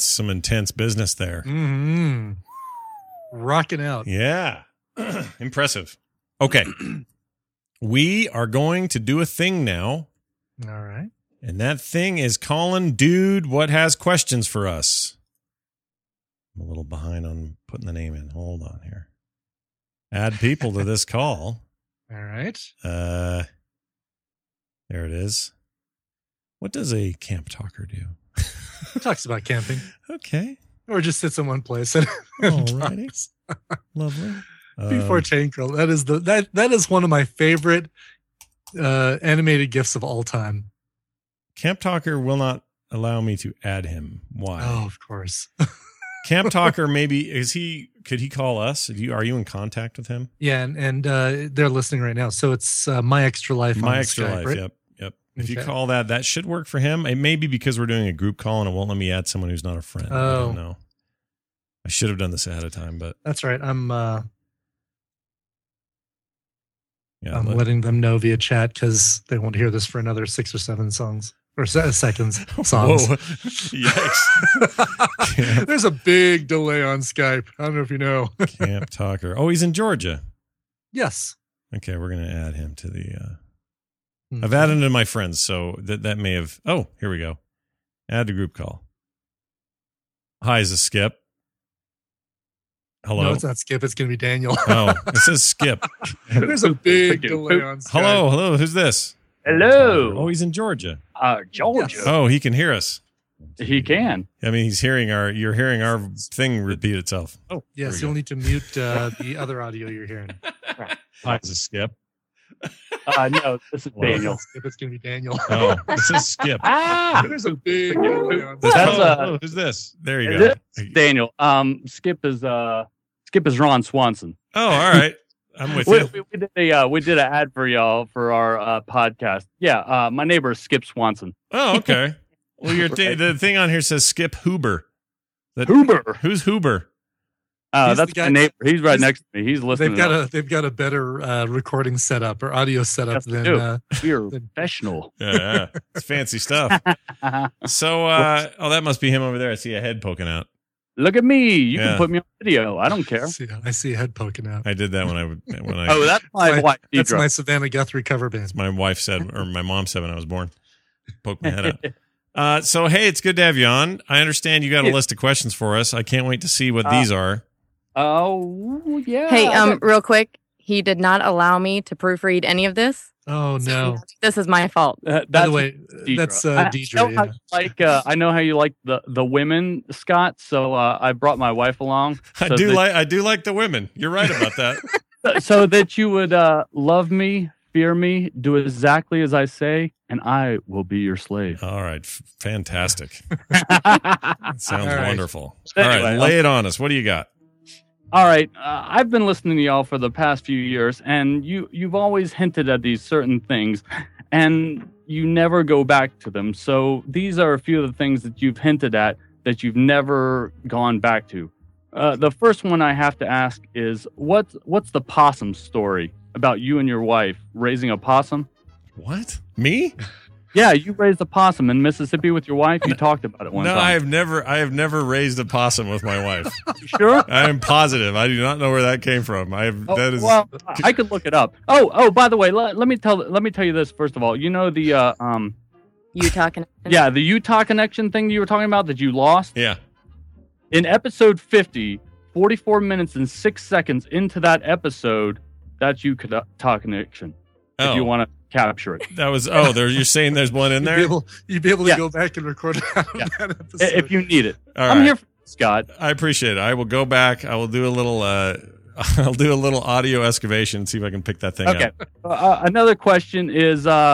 Speaker 1: that's some intense business there.
Speaker 2: Mm-hmm. Rocking out.
Speaker 1: Yeah. Impressive. Okay. We are going to do a thing now.
Speaker 2: All right.
Speaker 1: And that thing is calling Dude What Has Questions for Us. I'm a little behind on putting the name in. Hold on here. Add people to this call.
Speaker 2: All right.
Speaker 1: There it is. What does a camp talker do?
Speaker 2: Talks about camping.
Speaker 1: Okay.
Speaker 2: Or just sits in one place and
Speaker 1: Alrighty.
Speaker 2: talks.
Speaker 1: Lovely.
Speaker 2: Before Chain Curl. That is one of my favorite animated gifs of all time.
Speaker 1: Camp Talker will not allow me to add him. Why?
Speaker 2: Oh, of course.
Speaker 1: Camp Talker, maybe could he call us? Are you in contact with him?
Speaker 2: Yeah, and they're listening right now. So it's My Extra Life on
Speaker 1: My Extra
Speaker 2: Skype,
Speaker 1: Life,
Speaker 2: right?
Speaker 1: Yep. If you
Speaker 2: Okay.
Speaker 1: call that should work for him. It may be because we're doing a group call and it won't let me add someone who's not a friend. I don't know. I should have done this ahead of time, but
Speaker 2: That's right. I'm
Speaker 1: yeah.
Speaker 2: letting them know via chat because they won't hear this for another 6 or 7 songs or seconds. Songs.
Speaker 1: Whoa. Yikes.
Speaker 2: There's a big delay on Skype. I don't know if you know.
Speaker 1: Camp Talker. Oh, he's in Georgia.
Speaker 2: Yes.
Speaker 1: Okay, we're going to add him to the I've added him to my friends, so that may have. Oh, here we go. Add to group call. Hi, is this Skip? Hello.
Speaker 2: No, it's not Skip. It's going to be Daniel.
Speaker 1: Oh, it says Skip.
Speaker 2: There's a big delay on Skype.
Speaker 1: Hello. Who's this?
Speaker 6: Hello.
Speaker 1: Oh, he's in Georgia.
Speaker 6: Georgia.
Speaker 2: Yes.
Speaker 1: Oh, he can hear us.
Speaker 6: He can.
Speaker 1: I mean, you're hearing our thing repeat itself. Oh,
Speaker 2: Yes, you'll need to mute the other audio you're hearing.
Speaker 1: Hi, is this Skip?
Speaker 6: No, this is Daniel.
Speaker 2: Skip, it's going to be Daniel.
Speaker 1: Oh, this is Skip.
Speaker 2: There's a big delay on
Speaker 6: That's
Speaker 1: who's this? There you
Speaker 6: is
Speaker 1: go.
Speaker 6: it Daniel. Skip is Ron Swanson.
Speaker 1: Oh, all right. I'm with you.
Speaker 6: We did an ad for y'all for our podcast. Yeah, my neighbor is Skip Swanson.
Speaker 1: Oh, okay. Well, the thing on here says Skip Huber.
Speaker 6: Huber.
Speaker 1: Who's Huber?
Speaker 2: He's
Speaker 6: That's
Speaker 2: the guy-
Speaker 6: my neighbor. He's right next to me. He's listening.
Speaker 2: They've got a better recording setup or audio setup
Speaker 6: Yes, they
Speaker 2: than
Speaker 6: do. We're professional.
Speaker 1: Yeah. It's fancy stuff. So, that must be him over there. I see a head poking out.
Speaker 6: Look at me. You
Speaker 1: Yeah.
Speaker 6: can put me on video. I don't care.
Speaker 2: I see a head poking out.
Speaker 1: I did that when I
Speaker 6: Oh, that's my wife.
Speaker 2: That's
Speaker 6: Deidre.
Speaker 2: my Savannah Guthrie cover band.
Speaker 1: my wife said, or my mom said when I was born. Poke my head out. So, hey, it's good to have you on. I understand you got a list of questions for us. I can't wait to see what these are.
Speaker 6: Oh, yeah.
Speaker 7: Hey, real quick, he did not allow me to proofread any of this.
Speaker 2: Oh no!
Speaker 7: This is my fault.
Speaker 2: By the way,
Speaker 6: Deidre.
Speaker 2: that's
Speaker 6: I know
Speaker 2: Deidre.
Speaker 6: how
Speaker 2: Yeah.
Speaker 6: you like. I know how you like the women, Scott. So I brought my wife along.
Speaker 1: I
Speaker 6: so
Speaker 1: do
Speaker 6: that,
Speaker 1: like the women. You're right about that.
Speaker 6: so that you would love me, fear me, do exactly as I say, and I will be your slave.
Speaker 1: All right. Fantastic. Sounds
Speaker 2: All right.
Speaker 1: wonderful.
Speaker 6: Anyway,
Speaker 1: All right. Lay it on us. What do you got?
Speaker 6: All right, I've been listening to y'all for the past few years, and you've always hinted at these certain things, and you never go back to them. So these are a few of the things that you've hinted at that you've never gone back to. The first one I have to ask is, what's the possum story about you and your wife raising a possum?
Speaker 1: What? Me?
Speaker 6: Yeah, you raised a possum in Mississippi with your wife. You talked about it one
Speaker 1: No,
Speaker 6: time.
Speaker 1: I have never raised a possum with my wife.
Speaker 6: You sure?
Speaker 1: I am positive. I do not know where that came from.
Speaker 6: Well, I could look it up. Oh, by the way, let me tell you this first of all. You know the
Speaker 7: Utah connection.
Speaker 6: yeah, the Utah connection thing you were talking about that you lost?
Speaker 1: Yeah.
Speaker 6: In episode 50, 44 minutes and 6 seconds into that episode, that's Utah connection. If you want to capture it.
Speaker 1: That was you're saying there's one in there?
Speaker 2: You'd be able to
Speaker 6: Yeah.
Speaker 2: go back and record it out of
Speaker 6: Yeah.
Speaker 2: that episode.
Speaker 6: If you need it.
Speaker 1: All
Speaker 6: I'm
Speaker 1: right.
Speaker 6: here for Scott.
Speaker 1: I appreciate it. I will go back. I will do a little I'll do a little audio excavation and see if I can pick that thing
Speaker 6: Okay.
Speaker 1: up.
Speaker 6: Another question is I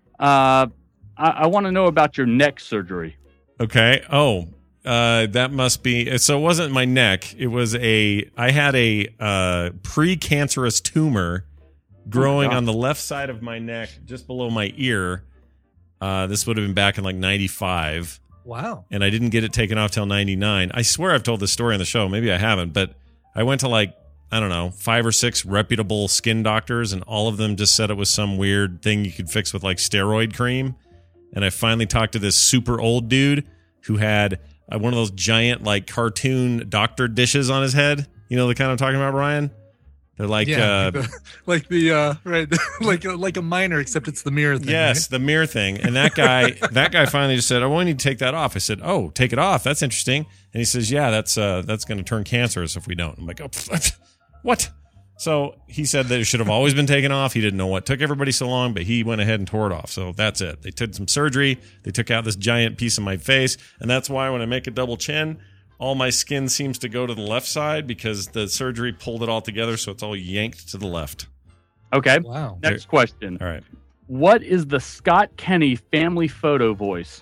Speaker 6: want to know about your neck surgery.
Speaker 1: Okay. Oh, that must be. So it wasn't my neck. It was I had a precancerous tumor growing on the left side of my neck, just below my ear. This would have been back in like 95.
Speaker 2: Wow.
Speaker 1: And I didn't get it taken off till 99. I swear I've told this story on the show. Maybe I haven't, but I went to like, I don't know, 5 or 6 reputable skin doctors, and all of them just said it was some weird thing you could fix with like steroid cream. And I finally talked to this super old dude who had one of those giant like cartoon doctor dishes on his head. You know the kind I'm talking about, Brian? They're like
Speaker 2: like a miner, except it's the mirror thing.
Speaker 1: Yes,
Speaker 2: right?
Speaker 1: the mirror thing. And that guy finally just said, "Oh, I need to take that off." I said, "Oh, take it off. That's interesting." And he says, "Yeah, that's going to turn cancerous if we don't." I'm like, "Oh, what?" So he said that it should have always been taken off. He didn't know what took everybody so long, but he went ahead and tore it off. So that's it. They took some surgery. They took out this giant piece of my face, and that's why when I make a double chin, all my skin seems to go to the left side because the surgery pulled it all together, so it's all yanked to the left.
Speaker 6: Okay.
Speaker 2: Wow.
Speaker 6: Next question.
Speaker 1: All right.
Speaker 6: What is the Scott Kenny family photo voice?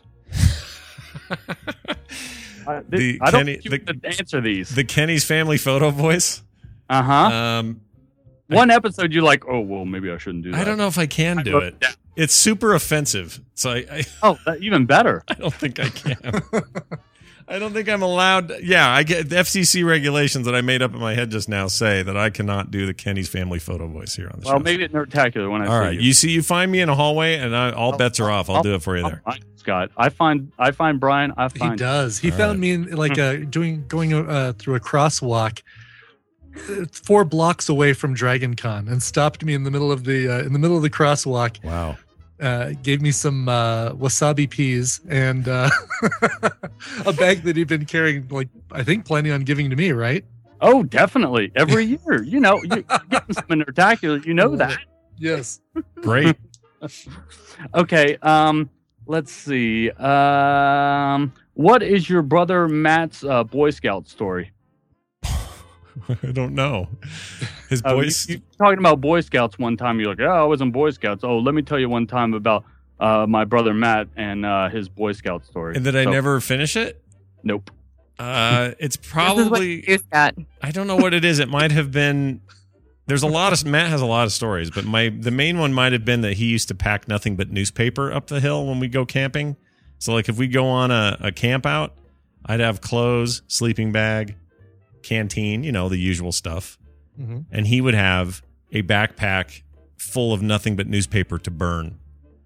Speaker 6: I don't think you can answer these.
Speaker 1: The Kenny's family photo voice?
Speaker 6: Uh-huh. One episode you're like, oh, well, maybe I shouldn't do that.
Speaker 1: I don't know if I can do it. It's super offensive. So
Speaker 6: even better.
Speaker 1: I don't think I can. I don't think I'm allowed. Yeah, I get the FCC regulations that I made up in my head just now say that I cannot do the Kenny's family photo voice here on the show.
Speaker 6: Well, maybe it's Nerdtacular when I see you.
Speaker 1: All right, you find me in a hallway and all bets are off. I'll do it for you there.
Speaker 6: Scott, I find Brian.
Speaker 2: He does. He found me in like going through a crosswalk 4 blocks away from Dragon Con and stopped me in the middle of the crosswalk.
Speaker 1: Wow.
Speaker 2: Gave me some wasabi peas and a bag that he'd been carrying, like I think planning on giving to me, right?
Speaker 6: Oh, definitely. Every year. You know, you're getting some Nerdtacular, you know that.
Speaker 2: Yes.
Speaker 1: Great.
Speaker 6: Okay, let's see. What is your brother Matt's Boy Scout story?
Speaker 1: I don't know. His voice.
Speaker 6: You talking about Boy Scouts one time. You're like, oh, I was in Boy Scouts. Oh, let me tell you one time about my brother Matt and his Boy Scout story.
Speaker 1: And did I never finish it?
Speaker 6: Nope.
Speaker 1: It's probably. I don't know what it is. It might have been. There's a lot of Matt has a lot of stories, but the main one might have been that he used to pack nothing but newspaper up the hill when we go camping. So like if we go on a camp out, I'd have clothes, sleeping bag, canteen, the usual stuff. Mm-hmm. And he would have a backpack full of nothing but newspaper to burn.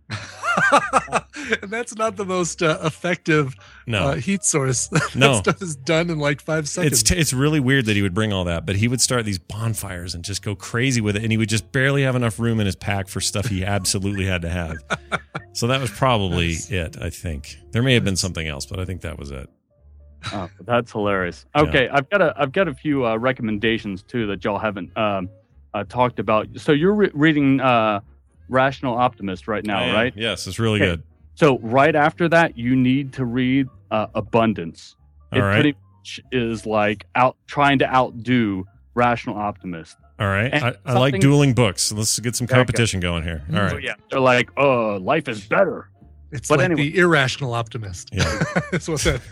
Speaker 2: And that's not the most effective heat source.
Speaker 1: That
Speaker 2: stuff is done in like 5 seconds.
Speaker 1: It's really weird that he would bring all that, but he would start these bonfires and just go crazy with it, and he would just barely have enough room in his pack for stuff he absolutely had to have. So that was probably it, I think. There may have been something else, but I think that was it.
Speaker 6: Oh, that's hilarious. Okay, yeah. I've got a few recommendations too that y'all haven't talked about. So you're reading Rational Optimist right now, right?
Speaker 1: Yes, it's really good.
Speaker 6: So right after that, you need to read Abundance. It pretty much is like trying to outdo Rational Optimist.
Speaker 1: All right. I like dueling books. So let's get some competition going here. All right.
Speaker 6: So, yeah. They're like, life is better.
Speaker 2: It's the Irrational Optimist.
Speaker 1: Yeah.
Speaker 2: That's what that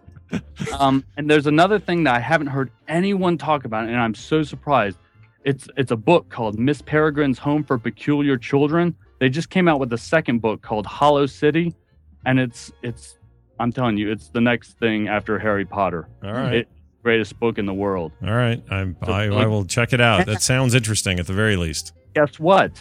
Speaker 6: and there's another thing that I haven't heard anyone talk about, and I'm so surprised. It's a book called Miss Peregrine's Home for Peculiar Children. They just came out with a second book called Hollow City, and it's I'm telling you, it's the next thing after Harry Potter.
Speaker 1: All right.
Speaker 6: It's the greatest book in the world.
Speaker 1: All right. I will check it out. That sounds interesting at the very least.
Speaker 6: Guess what?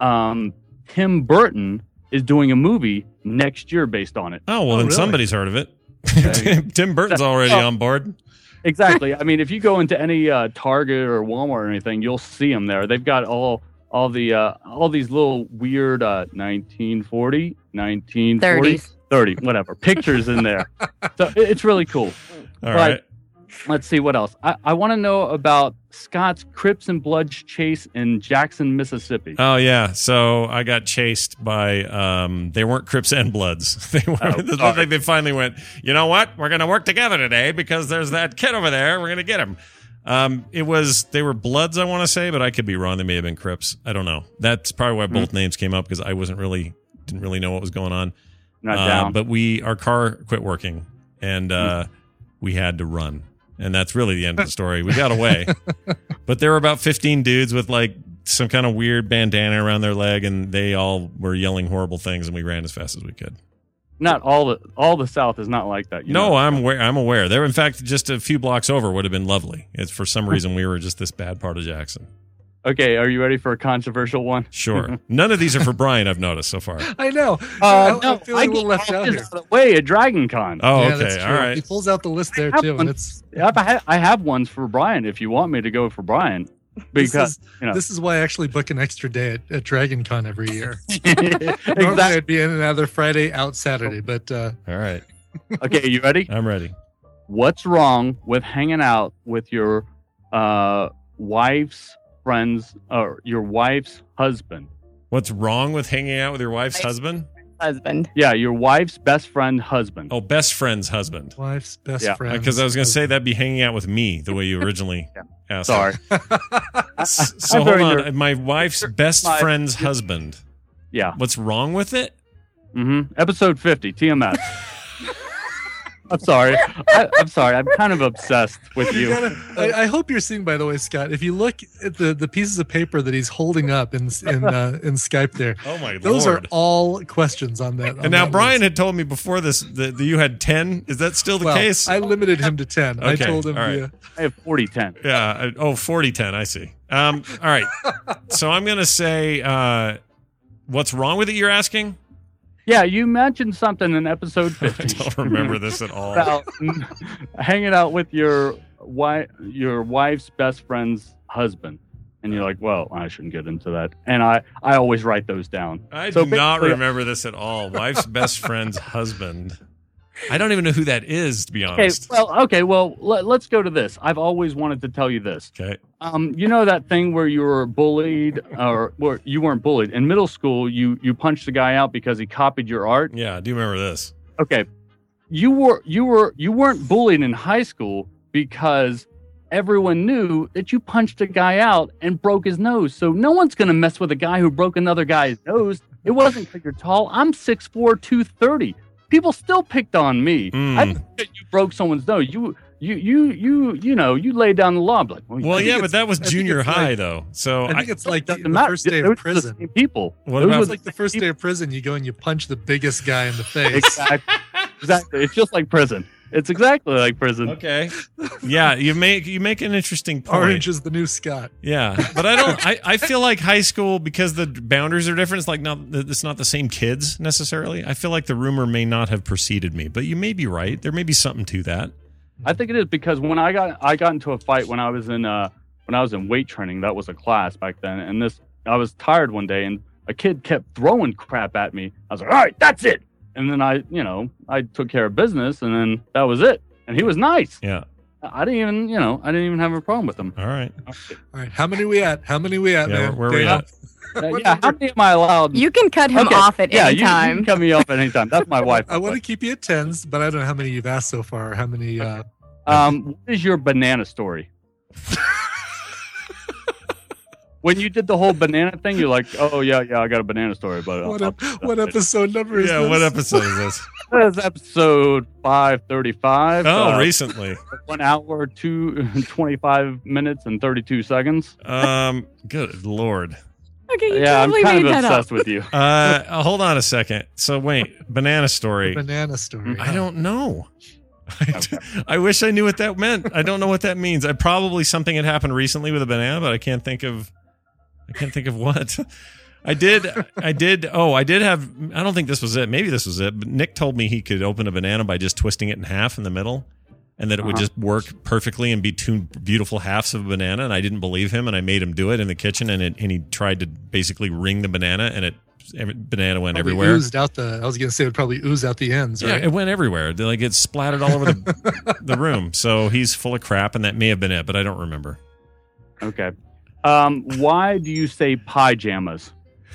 Speaker 6: Tim Burton is doing a movie next year based on it.
Speaker 1: Oh, well, then really? Somebody's heard of it. Tim Burton's already on board.
Speaker 6: Exactly. I mean, if you go into any Target or Walmart or anything, you'll see them there. They've got all these little weird 1940, 30, whatever pictures in there. So it's really cool.
Speaker 1: All right.
Speaker 6: Let's see what else. I want to know about Scott's Crips and Bloods chase in Jackson, Mississippi.
Speaker 1: Oh yeah, so I got chased by they weren't Crips and Bloods. They were. They finally went. You know what? We're going to work together today because there's that kid over there. We're going to get him. They were Bloods, I want to say, but I could be wrong. They may have been Crips. I don't know. That's probably why both names came up because I didn't really know what was going on.
Speaker 6: Not down.
Speaker 1: But our car quit working and we had to run. And that's really the end of the story. We got away. But there were about 15 dudes with like some kind of weird bandana around their leg, and they all were yelling horrible things, and we ran as fast as we could.
Speaker 6: Not all the South is not like that.
Speaker 1: No, I'm aware. There, in fact, just a few blocks over would have been lovely. It's for some reason we were just this bad part of Jackson.
Speaker 6: Okay, are you ready for a controversial one?
Speaker 1: Sure. None of these are for Brian, I've noticed so far.
Speaker 2: I know.
Speaker 6: No,
Speaker 2: I feel like a little left
Speaker 6: get
Speaker 2: out
Speaker 6: this
Speaker 2: here.
Speaker 6: out of the way at Dragon Con.
Speaker 1: Oh,
Speaker 2: Yeah,
Speaker 1: okay.
Speaker 2: that's
Speaker 1: All
Speaker 2: true.
Speaker 1: right.
Speaker 2: He pulls out the list there
Speaker 6: have
Speaker 2: too,
Speaker 6: one.
Speaker 2: and it's
Speaker 6: I have ones for Brian if you want me to go for Brian. Because
Speaker 2: this is why I actually book an extra day at Dragon Con every year.
Speaker 6: exactly.
Speaker 2: Normally I'd be in another Friday out Saturday, but
Speaker 1: All right.
Speaker 6: Okay, you ready?
Speaker 1: I'm ready.
Speaker 6: What's wrong with hanging out with your wife's friends or your wife's husband?
Speaker 1: What's wrong with hanging out with your wife's husband?
Speaker 7: Husband.
Speaker 6: Yeah, your wife's best friend husband.
Speaker 1: Oh, best friend's husband.
Speaker 2: wife's best
Speaker 6: Yeah.
Speaker 2: friend.
Speaker 1: Because I was going to say that'd be hanging out with me the way you originally asked.
Speaker 6: Sorry.
Speaker 1: So
Speaker 6: I'm
Speaker 1: hold
Speaker 6: very
Speaker 1: on.
Speaker 6: nervous.
Speaker 1: My wife's best
Speaker 6: My-
Speaker 1: friend's husband.
Speaker 6: Yeah.
Speaker 1: What's wrong with it?
Speaker 6: Episode 50, TMS. I'm sorry. I'm sorry. I'm kind of obsessed with you.
Speaker 2: I hope you're seeing, by the way, Scott. If you look at the pieces of paper that he's holding up in Skype, there,
Speaker 1: Oh my
Speaker 2: those
Speaker 1: lord!
Speaker 2: are all questions on that.
Speaker 1: And now Brian had told me before this that you had 10. Is that still the case?
Speaker 2: I limited him to 10. I
Speaker 1: Okay,
Speaker 2: told him.
Speaker 1: all right.
Speaker 2: Yeah.
Speaker 6: I have 40-10.
Speaker 1: Yeah. 40-10. I see. All right. So I'm going to say, what's wrong with it? You're asking?
Speaker 6: Yeah, you mentioned something in episode
Speaker 1: I
Speaker 6: 50
Speaker 1: don't remember this at all.
Speaker 6: about hanging out with your wife's best friend's husband. And you're like, well, I shouldn't get into that. And I always write those down.
Speaker 1: I
Speaker 6: So
Speaker 1: do not
Speaker 6: basically-
Speaker 1: remember this at all. Wife's best friend's husband. I don't even know who that is, to be
Speaker 6: Okay,
Speaker 1: honest.
Speaker 6: well, let's go to this. I've always wanted to tell you this.
Speaker 1: Okay.
Speaker 6: You know that thing where you were bullied, or where you weren't bullied in middle school? You punched a guy out because he copied your art.
Speaker 1: Yeah, I do remember this.
Speaker 6: Okay, you weren't bullied in high school because everyone knew that you punched a guy out and broke his nose. So no one's gonna mess with a guy who broke another guy's nose. It wasn't because you're tall. I'm 6'4", 230. People still picked on me. I think that you broke someone's nose. You laid down the law. Like,
Speaker 1: Well, yeah, but that was
Speaker 2: I think
Speaker 1: junior
Speaker 2: it's
Speaker 1: high,
Speaker 2: like-
Speaker 1: though. So
Speaker 2: I think it's like the
Speaker 6: doesn't matter.
Speaker 2: first day
Speaker 6: Those
Speaker 2: of
Speaker 6: were the
Speaker 2: prison.
Speaker 6: same people.
Speaker 1: What
Speaker 6: Those
Speaker 1: about-
Speaker 6: were
Speaker 2: It's like the first day of prison. You go and you punch the biggest guy in the face.
Speaker 6: Exactly. It's just like prison. It's exactly like prison.
Speaker 1: Okay. Yeah, you make an interesting point.
Speaker 2: Orange is the new Scott.
Speaker 1: Yeah, but I feel like high school, because the boundaries are different. It's like it's not the same kids necessarily. I feel like the rumor may not have preceded me, but you may be right. There may be something to that.
Speaker 6: I think it is because when I got into a fight when I was in weight training, that was a class back then, and I was tired one day and a kid kept throwing crap at me. I was like, all right, that's it. And then I took care of business, and then that was it. And he was nice.
Speaker 1: Yeah.
Speaker 6: I didn't even have a problem with him.
Speaker 1: All right.
Speaker 2: All right, how many we at?
Speaker 1: Yeah,
Speaker 2: man?
Speaker 1: where we
Speaker 2: Dana?
Speaker 1: at?
Speaker 6: Yeah, how many am I allowed?
Speaker 7: You can cut him
Speaker 6: Okay,
Speaker 7: off at any
Speaker 6: you
Speaker 7: time.
Speaker 6: can cut me off at any time. That's my wife.
Speaker 2: I want to keep you at tens, but I don't know how many you've asked so far. How many?
Speaker 6: What is your banana story? When you did the whole banana thing, you're like, oh, yeah, I got a banana story. But
Speaker 2: What episode number is
Speaker 1: Yeah,
Speaker 2: this?
Speaker 1: what episode is this?
Speaker 6: This is episode 535.
Speaker 1: Oh, recently.
Speaker 6: 1 hour, 25 minutes, and 32 seconds.
Speaker 1: Good Lord.
Speaker 7: Okay, you
Speaker 6: Yeah, I'm
Speaker 7: totally
Speaker 6: kind
Speaker 7: made
Speaker 6: of
Speaker 7: that up.
Speaker 6: obsessed with you.
Speaker 1: Hold on a second. So wait, banana story.
Speaker 2: Banana story.
Speaker 1: I don't know. I wish I knew what that meant. I don't know what that means. Something had happened recently with a banana, but I can't think of what. I did have, I don't think this was it. Maybe this was it, but Nick told me he could open a banana by just twisting it in half in the middle, and that it would just work perfectly and be two beautiful halves of a banana. And I didn't believe him, and I made him do it in the kitchen, and he tried to basically wring the banana, and banana went
Speaker 2: Probably
Speaker 1: everywhere.
Speaker 2: Oozed out I was going to say it would probably ooze out the ends,
Speaker 1: Yeah,
Speaker 2: right?
Speaker 1: it went everywhere. Like it splattered all over the room. So he's full of crap, and that may have been it, but I don't remember.
Speaker 6: Okay. Why do you say pajamas?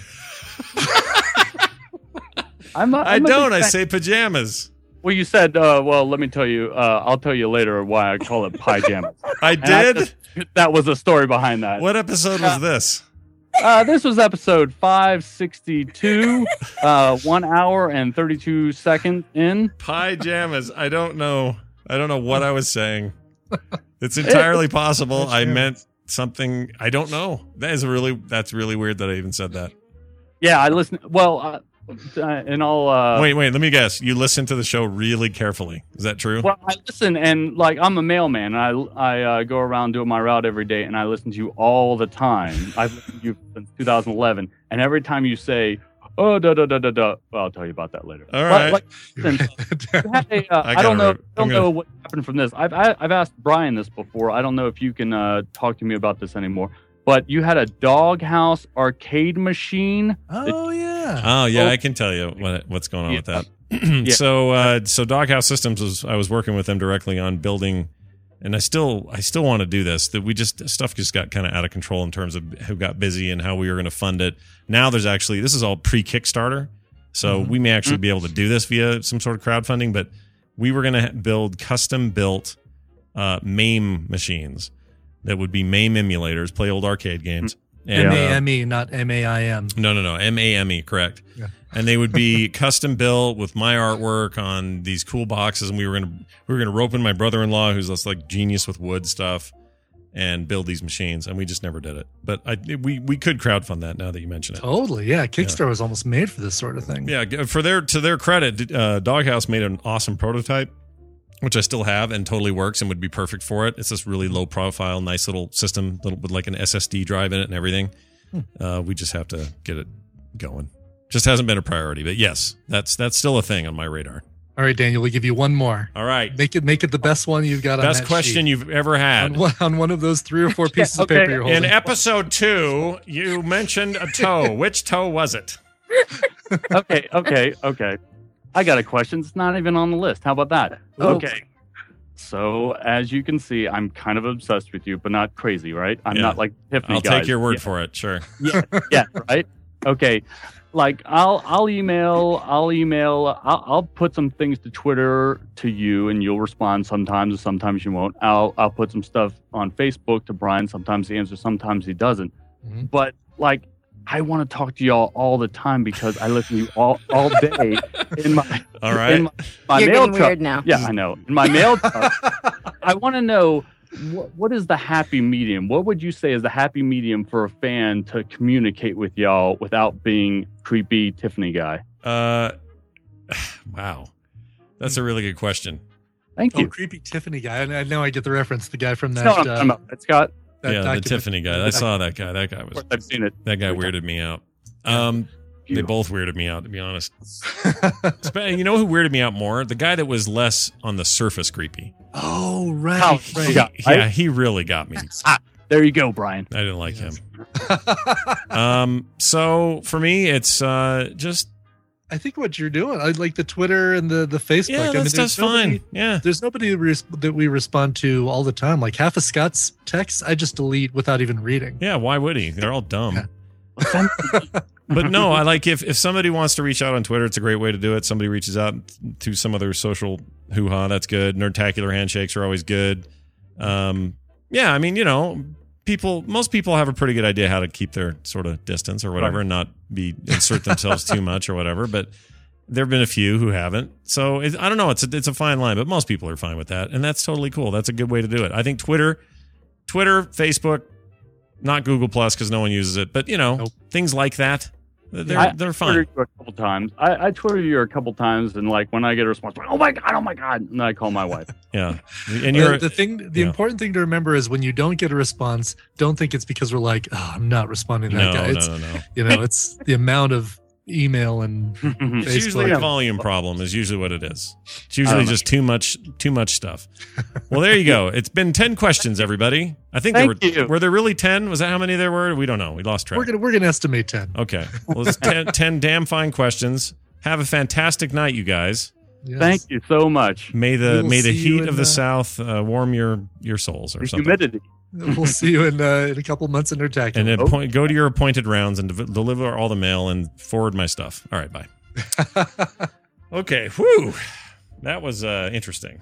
Speaker 1: I don't. I say pajamas.
Speaker 6: Well, you said, well, let me tell you. I'll tell you later why I call it pajamas.
Speaker 1: I
Speaker 6: And
Speaker 1: did.
Speaker 6: that was the story behind that.
Speaker 1: What episode was this?
Speaker 6: This was episode 562, 1 hour and 32 seconds in.
Speaker 1: Pajamas. I don't know what I was saying. It's entirely possible. I meant something. I don't know. That's really weird that I even said that.
Speaker 6: Yeah, I listened. Well, in all.
Speaker 1: Wait. Let me guess. You listen to the show really carefully. Is that true?
Speaker 6: Well, I listen, and like I'm a mailman. I go around doing my route every day, and I listen to you all the time. I've listened to you since 2011, and every time you say, "Oh, da da da da da," well, I'll tell you about that later.
Speaker 1: All right.
Speaker 6: But, I don't know what happened from this. I've asked Brian this before. I don't know if you can talk to me about this anymore. But you had a Doghouse arcade machine.
Speaker 2: Oh yeah.
Speaker 1: Oh yeah, I can tell you what's going on with that. So Doghouse Systems I was working with them directly on building, and I still want to do this. That stuff just got kind of out of control in terms of who got busy and how we were going to fund it. Now this is all pre-Kickstarter, so we may actually be able to do this via some sort of crowdfunding. But we were going to build custom-built MAME machines. That would be MAME emulators, play old arcade games.
Speaker 2: MAME, not MAIM.
Speaker 1: No, MAME, correct. Yeah. And they would be custom built with my artwork on these cool boxes, and we were gonna rope in my brother-in-law, who's this like genius with wood stuff, and build these machines. And we just never did it. But we could crowdfund that now that you mention it.
Speaker 2: Totally, yeah. Kickstarter was almost made for this sort of thing.
Speaker 1: Yeah, to their credit, Doghouse made an awesome prototype, which I still have and totally works and would be perfect for it. It's this really low profile, nice little system with like an SSD drive in it and everything. We just have to get it going. Just hasn't been a priority, but yes, that's still a thing on my radar.
Speaker 2: All right, Daniel, we'll give you one more.
Speaker 1: All right.
Speaker 2: Make it the best one you've got on that
Speaker 1: best question
Speaker 2: sheet.
Speaker 1: You've ever had.
Speaker 2: On one of those 3 or 4 pieces of paper you're holding.
Speaker 1: In episode 2, you mentioned a toe. Which toe was it?
Speaker 6: Okay. I got a question. It's not even on the list. How about that? Okay. So, as you can see, I'm kind of obsessed with you, but not crazy, right? I'm not like Tiffany.
Speaker 1: I'll take your word for it. Sure.
Speaker 6: Yeah, right? Okay. Like, I'll email, I'll put some things to Twitter to you, and you'll respond sometimes, and sometimes you won't. I'll put some stuff on Facebook to Brian. Sometimes he answers, sometimes he doesn't. Mm-hmm. But, like, I want to talk to y'all all the time because I listen to you all day in my
Speaker 7: You're
Speaker 6: mail
Speaker 7: getting
Speaker 6: truck.
Speaker 7: weird now.
Speaker 6: Yeah, I know. In my mail truck, I want to know what is the happy medium? What would you say is the happy medium for a fan to communicate with y'all without being creepy Tiffany guy?
Speaker 1: Wow, that's a really good question.
Speaker 6: Thank you.
Speaker 2: Creepy Tiffany guy. I know I get the reference. The guy from that.
Speaker 6: It's got.
Speaker 1: The Tiffany guy. I saw that guy. That guy was.
Speaker 6: I've seen it.
Speaker 1: That guy weirded me out. They both weirded me out, to be honest. You know who weirded me out more? The guy that was less on the surface creepy.
Speaker 2: Oh, right.
Speaker 1: He really got me.
Speaker 6: There you go, Brian.
Speaker 1: I didn't like him. So for me, it's just.
Speaker 2: I think what you're doing, I like the Twitter and the Facebook.
Speaker 1: Yeah, that stuff's fine. Yeah,
Speaker 2: there's nobody that we respond to all the time. Like half of Scott's texts, I just delete without even reading.
Speaker 1: Yeah, why would he? They're all dumb. Yeah. But no, I like if somebody wants to reach out on Twitter, it's a great way to do it. Somebody reaches out to some other social hoo-ha, that's good. Nerdtacular handshakes are always good. Yeah, I mean, most people have a pretty good idea how to keep their sort of distance or whatever, and not insert themselves too much or whatever. But there have been a few who haven't. So I don't know. It's a fine line, but most people are fine with that, and that's totally cool. That's a good way to do it. I think Twitter, Facebook, not Google Plus because no one uses it, but things like that. They're fun.
Speaker 6: I Twittered you a couple times, and like when I get a response, oh my god, and then I call my wife.
Speaker 1: Yeah,
Speaker 2: and the important thing to remember is when you don't get a response, don't think it's because we're like, I'm not responding to that guy.
Speaker 1: No.
Speaker 2: It's the amount of email and
Speaker 1: it's usually a volume problem is usually what it is. It's usually just too much stuff. Well, there you go. It's been 10 questions, everybody. I think were there really 10? Was that how many there were? We don't know. We lost track.
Speaker 2: We're gonna estimate 10.
Speaker 1: Okay. Well, it's 10 damn fine questions. Have a fantastic night, you guys.
Speaker 6: Yes. Thank you so much.
Speaker 1: May the heat of the South warm your souls or something.
Speaker 6: Humidity.
Speaker 2: We'll see you in a couple months in Nerdtacular.
Speaker 1: And then go to your appointed rounds and deliver all the mail and forward my stuff. All right, bye. Okay, whew. That was interesting.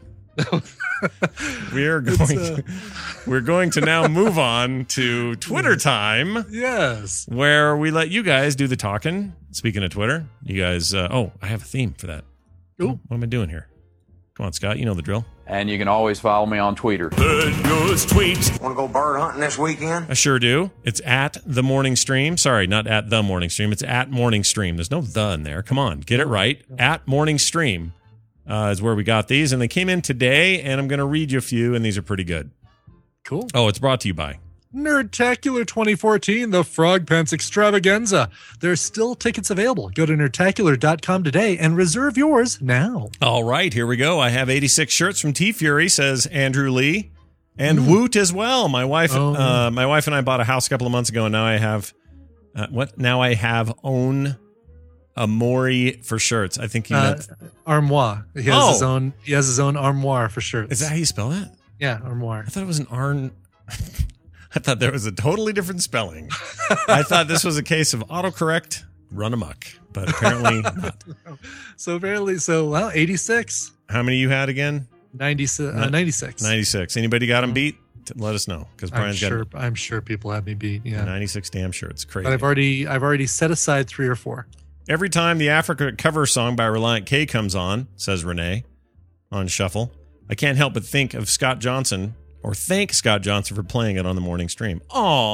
Speaker 1: We're going to now move on to Twitter time.
Speaker 2: Yes.
Speaker 1: Where we let you guys do the talking. Speaking of Twitter, you guys I have a theme for that.
Speaker 2: Ooh.
Speaker 1: What am I doing here? Come on, Scott. You know the drill.
Speaker 8: And you can always follow me on Twitter.
Speaker 9: Want to go bird hunting this weekend?
Speaker 1: I sure do. It's at The Morning Stream. Sorry, not at The Morning Stream. It's at Morning Stream. There's no the in there. Come on, get it right. At Morning Stream is where we got these. And they came in today, and I'm going to read you a few, and these are pretty good.
Speaker 2: Cool.
Speaker 1: Oh, it's brought to you by
Speaker 2: Nerdtacular 2014, the Frog Pants Extravaganza. There's still tickets available. Go to nerdtacular.com today and reserve yours now.
Speaker 1: All right, here we go. I have 86 shirts from T-Fury, says Andrew Lee, and Woot as well. My wife and I bought a house a couple of months ago, and now I have Now I have own Amori for shirts. I think he meant
Speaker 2: armoire. He has his own armoire for shirts.
Speaker 1: Is that how you spell that?
Speaker 2: Yeah, armoire.
Speaker 1: I thought it was an arn. I thought there was a totally different spelling. I thought this was a case of autocorrect run amok, but apparently not.
Speaker 2: So 86.
Speaker 1: How many you had again?
Speaker 2: 96.
Speaker 1: 96. Anybody got them beat? Let us know, because Brian's
Speaker 2: I'm sure people have me beat. Yeah,
Speaker 1: 96 damn shirts. Crazy.
Speaker 2: But I've already set aside 3 or 4.
Speaker 1: Every time the Africa cover song by Reliant K comes on, says Renee on Shuffle, I can't help but think of Scott Johnson. Or thank Scott Johnson for playing it on the morning stream.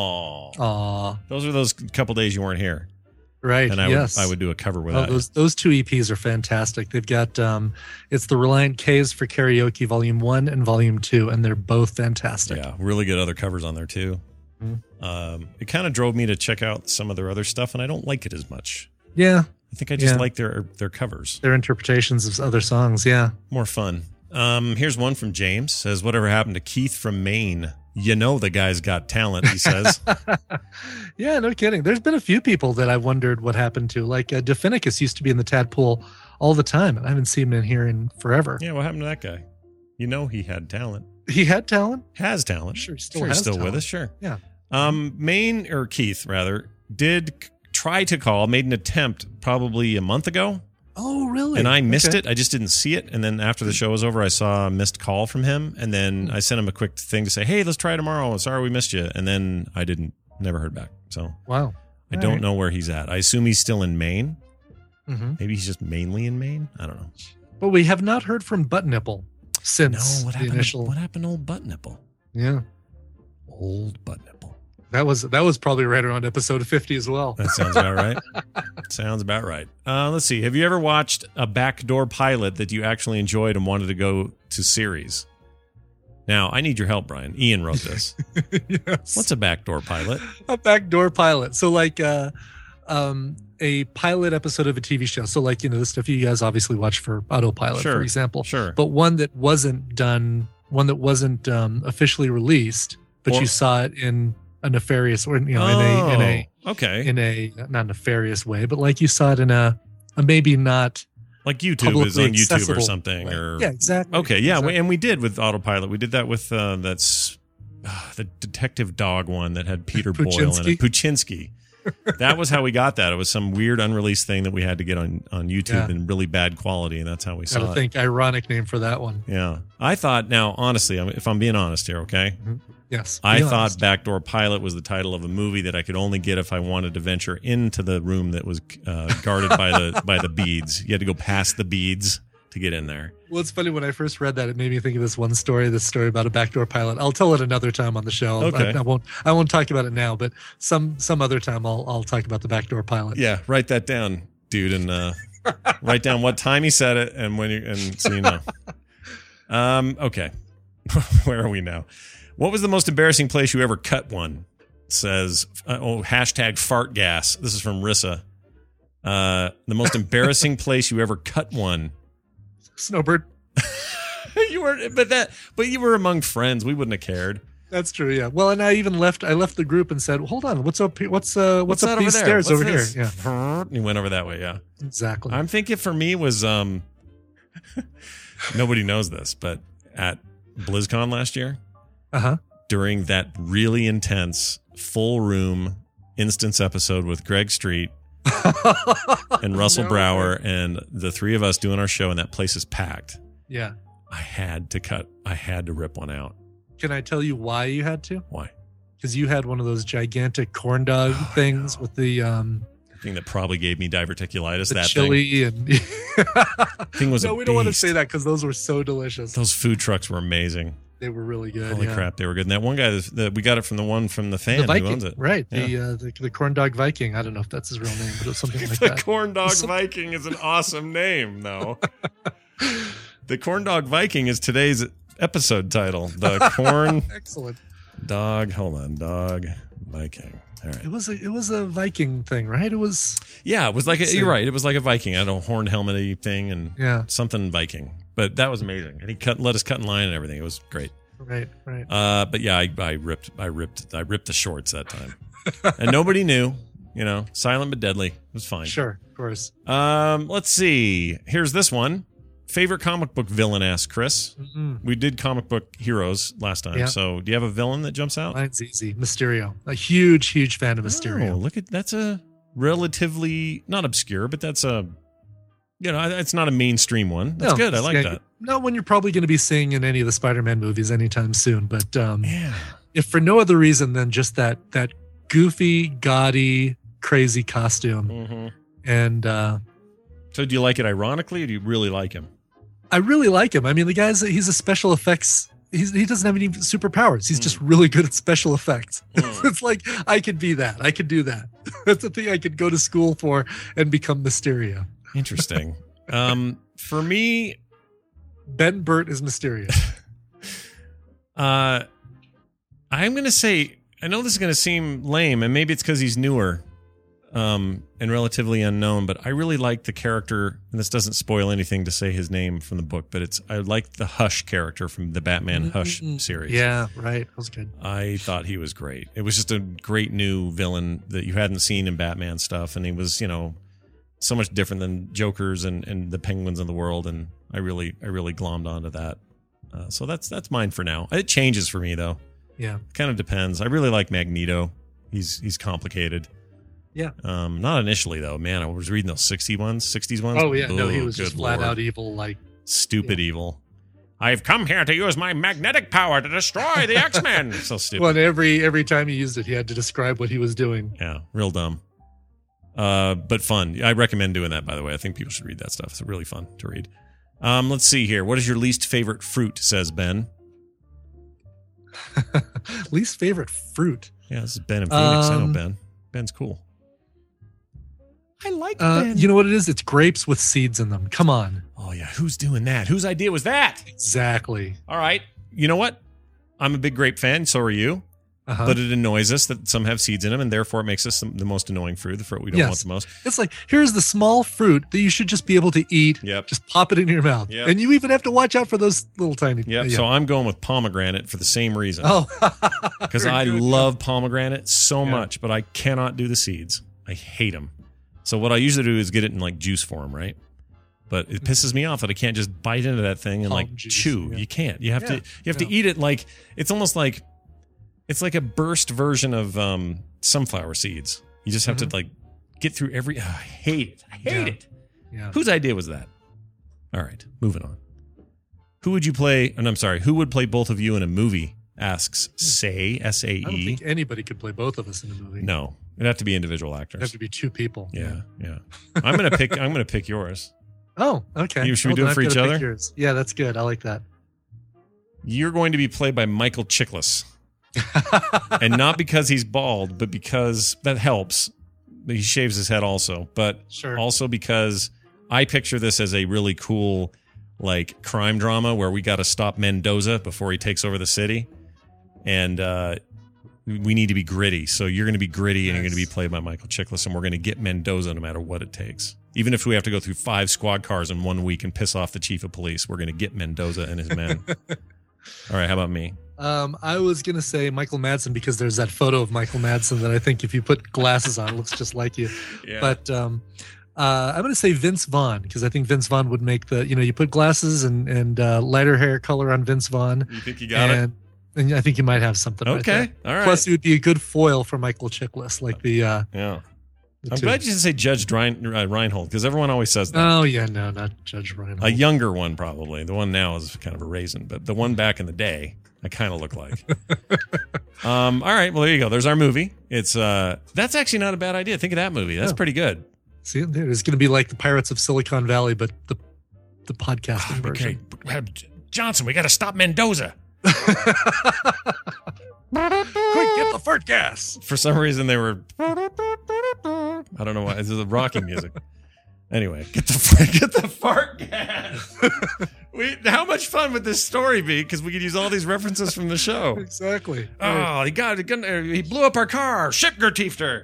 Speaker 1: Aww. Those are those couple days you weren't here.
Speaker 2: Right.
Speaker 1: And I would do a cover with that.
Speaker 2: Those 2 EPs are fantastic. They've got it's the Reliant K's for Karaoke Volume 1 and Volume 2, and they're both fantastic.
Speaker 1: Yeah, really good other covers on there too. Mm-hmm. It kind of drove me to check out some of their other stuff, and I don't like it as much.
Speaker 2: Yeah.
Speaker 1: I think I just like their covers.
Speaker 2: Their interpretations of other songs, yeah.
Speaker 1: More fun. Here's one from James. Says, whatever happened to Keith from Maine? You know the guy's got talent, he says.
Speaker 2: Yeah, no kidding. There's been a few people that I wondered what happened to. Like Definicus used to be in the Tadpool all the time, and I haven't seen him in here in forever.
Speaker 1: Yeah, what happened to that guy? You know he had talent.
Speaker 2: He had talent?
Speaker 1: Has talent.
Speaker 2: Sure,
Speaker 1: he's still with us, sure.
Speaker 2: Yeah.
Speaker 1: Maine, or Keith, rather, did try to call, made an attempt probably a month ago.
Speaker 2: Oh, really?
Speaker 1: And I missed it. I just didn't see it. And then after the show was over, I saw a missed call from him. And then I sent him a quick thing to say, hey, let's try tomorrow. Sorry we missed you. And then I never heard back. So
Speaker 2: wow.
Speaker 1: I don't know where he's at. I assume he's still in Maine.
Speaker 2: Mm-hmm.
Speaker 1: Maybe he's just mainly in Maine. I don't know.
Speaker 2: But we have not heard from Butt Nipple since
Speaker 1: what happened to old Butt Nipple?
Speaker 2: Yeah.
Speaker 1: Old Butt Nipple.
Speaker 2: That was probably right around episode 50 as well.
Speaker 1: That sounds about right. Sounds about right. Let's see. Have you ever watched a backdoor pilot that you actually enjoyed and wanted to go to series? Now, I need your help, Brian. Ian wrote this.
Speaker 2: Yes.
Speaker 1: What's a backdoor pilot?
Speaker 2: A backdoor pilot. So like a pilot episode of a TV show. So like, the stuff you guys obviously watch for Autopilot, for example.
Speaker 1: Sure.
Speaker 2: But one that wasn't officially released, but you saw it in a nefarious, or in a not nefarious way, but like you saw it in a maybe not
Speaker 1: like YouTube is on YouTube or something,
Speaker 2: way. Yeah, exactly.
Speaker 1: Okay, yeah,
Speaker 2: exactly.
Speaker 1: And we did with Autopilot. We did that with that's the detective dog one that had Peter Boyle in it, Puchinsky. That was how we got that. It was some weird unreleased thing that we had to get on YouTube in really bad quality, and that's how we saw it. I think
Speaker 2: ironic name for that one.
Speaker 1: Yeah, I thought. Now, honestly, if I'm being honest here, okay.
Speaker 2: Mm-hmm. Yes.
Speaker 1: I thought Backdoor Pilot was the title of a movie that I could only get if I wanted to venture into the room that was guarded by the beads. You had to go past the beads to get in there.
Speaker 2: Well, it's funny, when I first read that, it made me think of this story about a backdoor pilot. I'll tell it another time on the show.
Speaker 1: Okay.
Speaker 2: I won't talk about it now, but some other time I'll talk about the backdoor pilot.
Speaker 1: Yeah, write that down, dude, and write down what time he said it and so you know. Okay. Where are we now? What was the most embarrassing place you ever cut one? Says, hashtag fart gas. This is from Rissa. The most embarrassing place you ever cut one.
Speaker 2: Snowbird.
Speaker 1: You were among friends. We wouldn't have cared.
Speaker 2: That's true. Yeah. Well, and I left the group and said, hold on, what's up here? What's up these stairs over here? Yeah.
Speaker 1: And he went over that way. Yeah.
Speaker 2: Exactly.
Speaker 1: I'm thinking for me was, nobody knows this, but at BlizzCon last year, during that really intense full room instance episode with Greg Street and Russell Brower and the 3 of us doing our show, and that place is packed.
Speaker 2: Yeah.
Speaker 1: I had to rip one out.
Speaker 2: Can I tell you why you had to?
Speaker 1: Why?
Speaker 2: Because you had one of those gigantic corn dog things with the
Speaker 1: thing that probably gave me diverticulitis.
Speaker 2: The
Speaker 1: that
Speaker 2: chili
Speaker 1: thing. Thing was
Speaker 2: no,
Speaker 1: a
Speaker 2: we don't want to
Speaker 1: beast.
Speaker 2: say that because those were so delicious.
Speaker 1: Those food trucks were amazing.
Speaker 2: They were really good.
Speaker 1: Holy crap, they were good. And that one guy, we got it from the fan
Speaker 2: Viking,
Speaker 1: who owns it.
Speaker 2: right?
Speaker 1: Yeah.
Speaker 2: The corn dog Viking. I don't know if that's his real name, but it was something like
Speaker 1: The
Speaker 2: that.
Speaker 1: corn dog Viking is an awesome name, though. The corn dog Viking is today's episode title. The corn
Speaker 2: Excellent
Speaker 1: dog. Hold on, dog Viking. All right.
Speaker 2: It was a Viking thing, right? It was.
Speaker 1: Yeah, it was like you're right. It was like a Viking. I don't know, horned helmet-y thing and something Viking. But that was amazing. And he let us cut in line and everything. It was great.
Speaker 2: Right.
Speaker 1: But yeah, I ripped the shorts that time, and nobody knew. Silent but deadly. It was fine.
Speaker 2: Sure, of course.
Speaker 1: Let's see. Here's this one. Favorite comic book villain? Asked Chris.
Speaker 2: Mm-hmm.
Speaker 1: We did comic book heroes last time.
Speaker 2: Yeah.
Speaker 1: So do you have a villain that jumps out?
Speaker 2: Mine's easy. Mysterio. A huge fan of Mysterio.
Speaker 1: Oh, look at that's a relatively not obscure, but that's a. It's not a mainstream one. That's good. I like that.
Speaker 2: Not one you're probably going to be seeing in any of the Spider-Man movies anytime soon. But if for no other reason than just that goofy, gaudy, crazy costume.
Speaker 1: Mm-hmm.
Speaker 2: And
Speaker 1: so do you like it ironically, or do you really like him?
Speaker 2: I really like him. I mean, he's a special effects. He doesn't have any superpowers. He's just really good at special effects. It's like, I could be that. I could do that. That's the thing I could go to school for and become Mysterio.
Speaker 1: Interesting. For me,
Speaker 2: Ben Burt is Mysterio.
Speaker 1: I'm going to say, I know this is going to seem lame, and maybe it's because he's newer and relatively unknown, but I really like the character, and this doesn't spoil anything to say his name from the book, but I like the Hush character from the Batman Hush series.
Speaker 2: Yeah, right. That was good.
Speaker 1: I thought he was great. It was just a great new villain that you hadn't seen in Batman stuff, and he was, so much different than Jokers and the Penguins of the world, and I really glommed onto that. So that's mine for now. It changes for me though.
Speaker 2: Yeah,
Speaker 1: kind of depends. I really like Magneto. He's complicated.
Speaker 2: Yeah.
Speaker 1: Not initially though. Man, I was reading those 60s ones.
Speaker 2: Oh yeah, no, he was just flat out evil, like
Speaker 1: stupid evil. I've come here to use my magnetic power to destroy the X-Men. So stupid.
Speaker 2: Well, and every time he used it, he had to describe what he was doing.
Speaker 1: Yeah, real dumb. But fun. I recommend doing that, by the way. I think people should read that stuff. It's really fun to read. Let's see here. What is your least favorite fruit, says Ben?
Speaker 2: Least favorite fruit?
Speaker 1: Yeah, this is Ben in Phoenix. I know Ben. Ben's cool. I like Ben.
Speaker 2: You know what it is? It's grapes with seeds in them. Come on.
Speaker 1: Oh, yeah. Who's doing that? Whose idea was that?
Speaker 2: Exactly.
Speaker 1: All right. You know what? I'm a big grape fan. So are you. But it annoys us that some have seeds in them, and therefore it makes us the most annoying fruit, the fruit we don't want the most.
Speaker 2: It's like, here's the small fruit that you should just be able to eat.
Speaker 1: Yep.
Speaker 2: Just pop it in your mouth.
Speaker 1: Yep.
Speaker 2: And you even have to watch out for those little tiny...
Speaker 1: Yep. So I'm going with pomegranate for the same reason.
Speaker 2: Oh.
Speaker 1: Because I love pomegranate so much, but I cannot do the seeds. I hate them. So what I usually do is get it in like juice form, right? But it pisses me off that I can't just bite into that thing and like chew. You can't. You have to eat it like, it's almost like, it's like a burst version of sunflower seeds. You just have to like get through every. I hate it. I hate it.
Speaker 2: Yeah.
Speaker 1: Whose idea was that? All right, moving on. Who would you play? And I'm sorry, who would play both of you in a movie? Asks Say S-A-E.
Speaker 2: I don't think anybody could play both of us in a movie.
Speaker 1: No, it'd have to be individual actors.
Speaker 2: It'd have to be two people.
Speaker 1: Yeah. I'm gonna pick yours.
Speaker 2: Oh, okay.
Speaker 1: Should we do it for each other?
Speaker 2: Yours. Yeah, that's good. I like that.
Speaker 1: You're going to be played by Michael Chiklis. And not because he's bald, but because that helps. He shaves his head also, but also because I picture this as a really cool like crime drama where we got to stop Mendoza before he takes over the city, and we need to be gritty. So you're going to be gritty, and you're going to be played by Michael Chiklis, and we're going to get Mendoza no matter what it takes. Even if we have to go through 5 squad cars in 1 week and piss off the chief of police, we're going to get Mendoza and his men. All right, how about me?
Speaker 2: I was going to say Michael Madsen because there's that photo of Michael Madsen that I think if you put glasses on, it looks just like you.
Speaker 1: Yeah.
Speaker 2: But I'm going to say Vince Vaughn because I think Vince Vaughn would make you put glasses and lighter hair color on Vince Vaughn.
Speaker 1: You think you got it?
Speaker 2: And I think you might have something.
Speaker 1: Okay,
Speaker 2: right there.
Speaker 1: all right.
Speaker 2: Plus, he would be a good foil for Michael Chiklis, like the
Speaker 1: I'm glad you didn't say Judge Reinhold, because everyone always says that.
Speaker 2: Oh, yeah, no, not Judge Reinhold.
Speaker 1: A younger one, probably. The one now is kind of a raisin, but the one back in the day, I kind of look like. All right, well, there you go. There's our movie. It's that's actually not a bad idea. Think of that movie. That's pretty good.
Speaker 2: See, it's going to be like the Pirates of Silicon Valley, but the podcasting version.
Speaker 1: Okay. Johnson, we got to stop Mendoza.
Speaker 2: Quick, get the fart gas.
Speaker 1: For some reason, they were. I don't know why. This is Rocky music. Anyway, get the fart gas. How much fun would this story be? Because we could use all these references from the show.
Speaker 2: Exactly.
Speaker 1: Oh, he blew up our car. Shipgertiefter.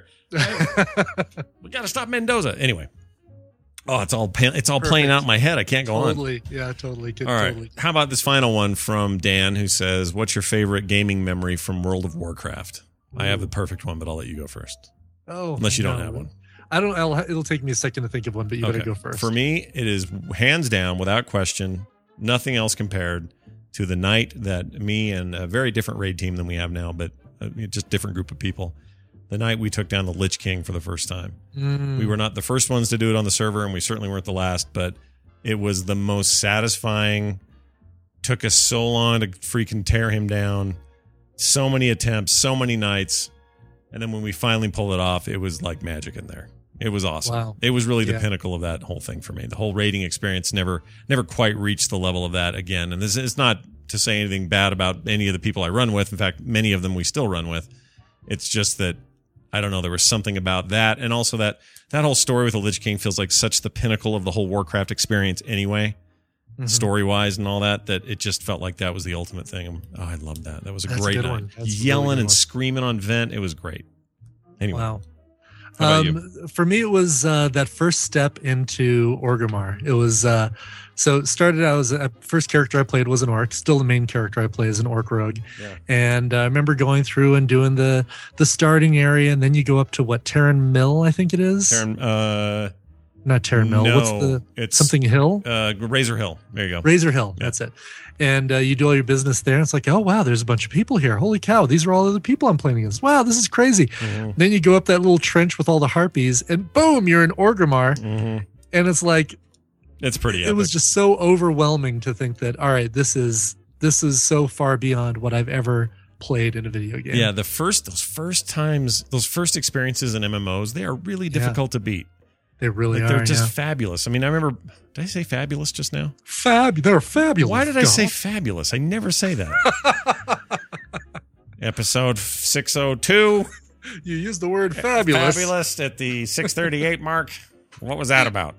Speaker 1: We got to stop Mendoza. Anyway. Oh, it's all playing out in my head. I can't go on.
Speaker 2: Yeah, totally.
Speaker 1: All right. How about this final one from Dan, who says, "What's your favorite gaming memory from World of Warcraft?" I have the perfect one, but I'll let you go first.
Speaker 2: Oh,
Speaker 1: unless you don't have one.
Speaker 2: I don't. It'll take me a second to think of one, but you better go first.
Speaker 1: For me, it is hands down, without question, nothing else compared to the night that me and a very different raid team than we have now, but just different group of people. The night we took down the Lich King for the first time. We were not the first ones to do it on the server, and we certainly weren't the last, but it was the most satisfying. Took us so long to freaking tear him down. So many attempts, so many nights. And then when we finally pulled it off, it was like magic in there. It was awesome.
Speaker 2: Wow.
Speaker 1: It was really the pinnacle of that whole thing for me. The whole raiding experience never quite reached the level of that again. And this is not to say anything bad about any of the people I run with. In fact, many of them we still run with. It's just that, I don't know, there was something about that. And also that whole story with the Lich King feels like such the pinnacle of the whole Warcraft experience anyway, story-wise and all that it just felt like that was the ultimate thing. Oh, I loved that. That was a great night. Yelling and screaming on Vent. It was great. Anyway.
Speaker 2: Wow.
Speaker 1: How about you?
Speaker 2: For me, it was that first step into Orgrimmar. It was so it started out as first character I played was an orc. Still the main character I play is an orc rogue. Yeah. And I remember going through and doing the starting area, and then you go up to Terran Mill, I think it is. Not Terran Mill.
Speaker 1: No,
Speaker 2: it's something Hill?
Speaker 1: Razor Hill. There you go.
Speaker 2: Razor Hill. Yeah. That's it. And you do all your business there. And it's like, oh, wow, there's a bunch of people here. Holy cow. These are all of the people I'm playing against. Wow, this is crazy. Then you go up that little trench with all the harpies and boom, you're in Orgrimmar. And it's like,
Speaker 1: it's pretty epic.
Speaker 2: It was just so overwhelming to think that, all right, this is so far beyond what I've ever played in a video game.
Speaker 1: Yeah, those first experiences in MMOs, they are really difficult to beat.
Speaker 2: They really are.
Speaker 1: They're just fabulous. I mean, I remember, did I say fabulous just now?
Speaker 2: They're fabulous.
Speaker 1: Why did I say fabulous? I never say that. Episode 602.
Speaker 2: You used the word fabulous.
Speaker 1: Fabulous at the 638 mark. What was that about?